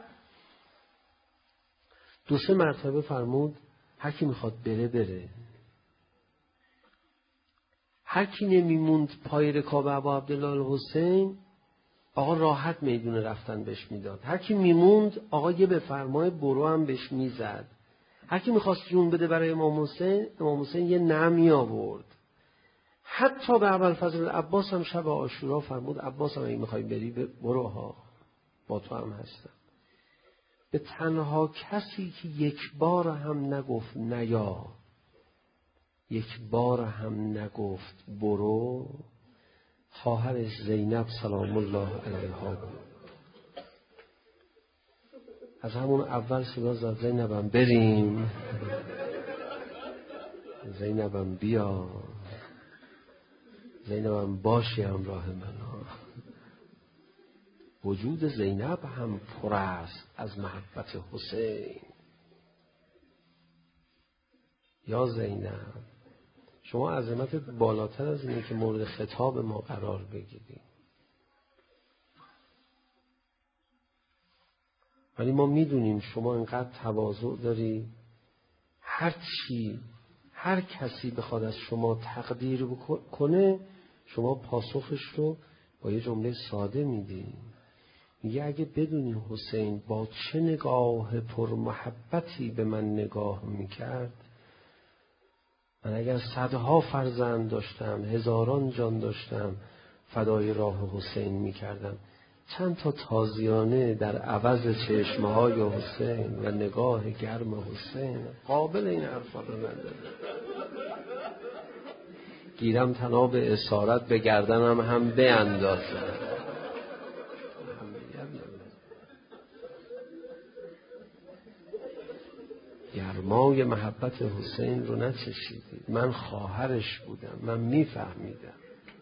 دو سه مرتبه فرمود هر کی میخواد بره بره. هر کی نمیموند پای رکاب ابا عبدالله الحسین آقا راحت میدون رفتن بهش میداد. هر کی میموند آقا یه بفرمای برو هم بهش میزد. هر کی میخواست جون بده برای امام حسین امام حسین یه نمی آورد. حتی به ابوالفضل عباس هم شب عاشورا فرمود عباس هم اگه میخوای بری برو ها با تو هم هستم. به تنها کسی که یک بار هم نگفت نیا، یک بار هم نگفت برو، خواهرش زینب سلام الله علیها بود. از همون اول صدا زد زینبم بریم، زینبم بیا، زینبم باشی همراه من. وجود زینب هم پر است از محبت حسین. یا زینب شما عظمت بالاتر از اینه که مورد خطاب ما قرار بگیرید. ولی ما میدونیم شما انقدر تواضع داری، هر چی هر کسی بخواد از شما تقدیر کنه شما پاسخش رو با یه جمله ساده میدی. میگه اگه بدونی حسین با چه نگاه پر محبتی به من نگاه میکرد، من اگر صدها فرزند داشتم هزاران جان داشتم فدای راه حسین میکردم. چند تا تازیانه در عوض چشمه های حسین و نگاه گرم حسین قابل این حرفا رو نداره. گیرم تناب اسارت به گردنم هم به اندازه. گرمای محبت حسین رو نچشیدید. من خواهرش بودم، من میفهمیدم.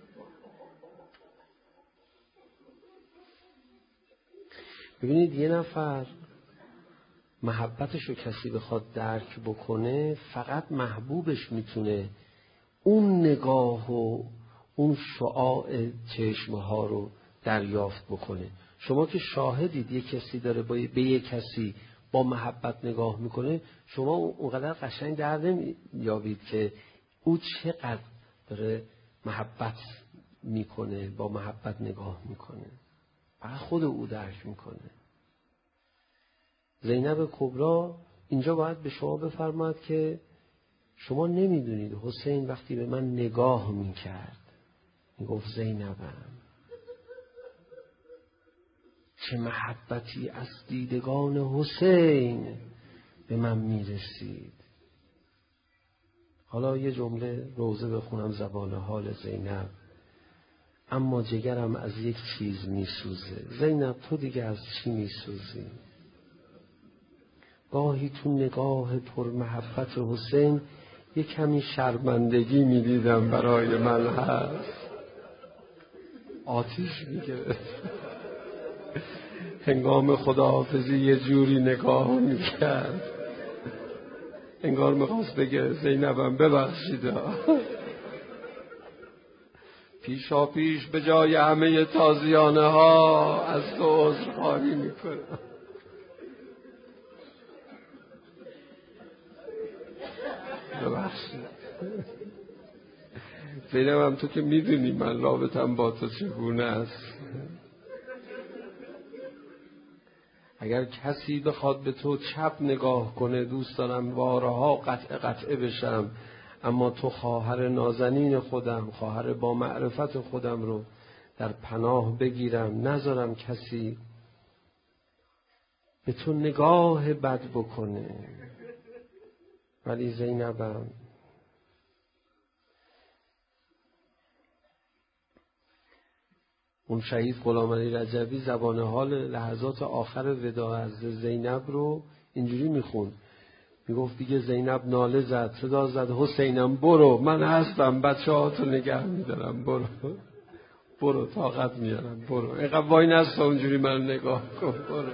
ببینید یه نفر محبتش رو کسی بخواد درک بکنه، فقط محبوبش میتونه اون نگاه و اون شعاع چشمها رو دریافت بکنه. شما که شاهدید یه کسی داره با به یه کسی با محبت نگاه میکنه، شما اونقدر قشنگ در نمیابید که او چقدر داره محبت میکنه، با محبت نگاه میکنه. فقط خود او درک میکنه. زینب کبرا اینجا باید به شما بفرماید که شما نمیدونید حسین وقتی به من نگاه میکرد میگفت زینبم، چه محبتی از دیدگان حسین به من میرسید. حالا یه جمله روزه بخونم زبان حال زینب. اما جگرم از یک چیز میسوزه. زینب تو دیگه از چی میسوزی؟ گاهی تو نگاه پر محبت حسین یک کمی شرمندگی میدیدم برای من هست. آتیش میگرفت. هنگام خداحافظی یه جوری نگاه میکرد انگار میخواست بگه زینبم ببخشید، پیشا پیش به جای همه تازیانه ها از تو عذرخواهی میکنم. ببخشید زینبم، تو که میدونی من رابطم با تو چگونه است. اگر کسی بخواد به تو چپ نگاه کنه دوست دارم بارها قطع قطعه بشم، اما تو خواهر نازنین خودم، خواهر با معرفت خودم رو در پناه بگیرم، نذارم کسی به تو نگاه بد بکنه. ولی زینبم اون شهید غلامعلی رجبی زبان حال لحظات آخر وداع از زینب رو اینجوری میخوند. میگفت دیگه زینب ناله زد، صدا زد حسینم برو، من هستم، بچه ها تو نگه میدارم، برو برو طاقت میارم، برو اینقدر وای نستا اونجوری من نگاه کن، برو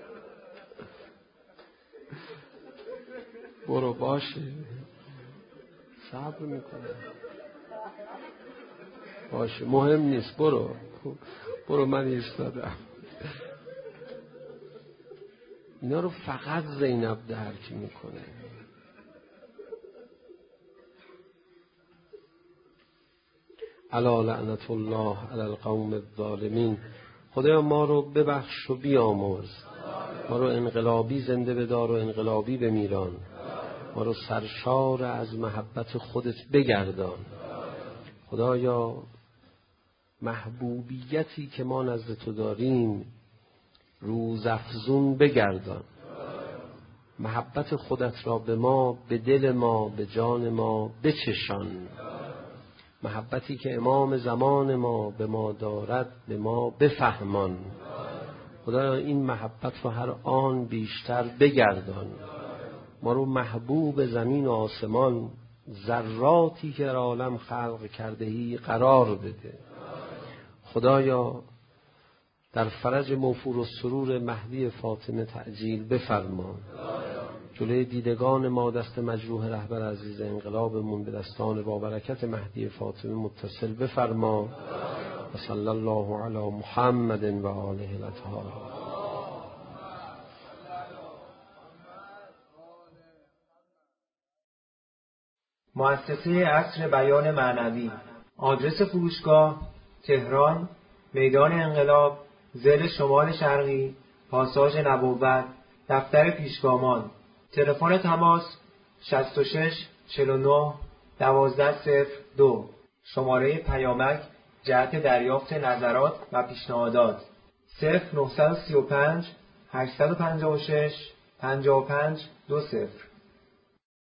برو باشه صبر میکنم، باشه مهم نیست، برو برو من ایستادم. اینا رو فقط زینب درک میکنه. الا لعنت الله علی القوم الظالمین. خدایا ما رو ببخش و بیامرز، ما رو انقلابی زنده بدار و انقلابی بمیران، ما رو سرشار از محبت خودت بگردان. خدایا محبوبیتی که ما نزد تو داریم روزافزون بگردان. محبت خودت را به ما، به دل ما، به جان ما بچشان. محبتی که امام زمان ما به ما دارد به ما بفهمان. خدایا این محبت رو هر آن بیشتر بگردان. ما رو محبوب زمین و آسمان، ذراتی که در عالم خلق کردهی قرار بده. خدایا در فرج موفور و سرور مهدی فاطمه تعجیل بفرما. جلوی دیدگان ما دست مجروح رهبر عزیز انقلابمون به دستان با برکت مهدی فاطمه متصل بفرما. و صلی الله علی محمد و آله الاطهار. مؤسسه عصر بیان معنوی. آدرس فروشگاه تهران، میدان انقلاب، ضلع شمال شرقی، پاساژ نبوت، دفتر پیشگامان. تلفن تماس شصت و شش چهل و نه دوازده صفر دو. شماره پیامک جهت دریافت نظرات و پیشنهادات صفر نه سه پنج هشت پنج شش پنج پنج دو صفر.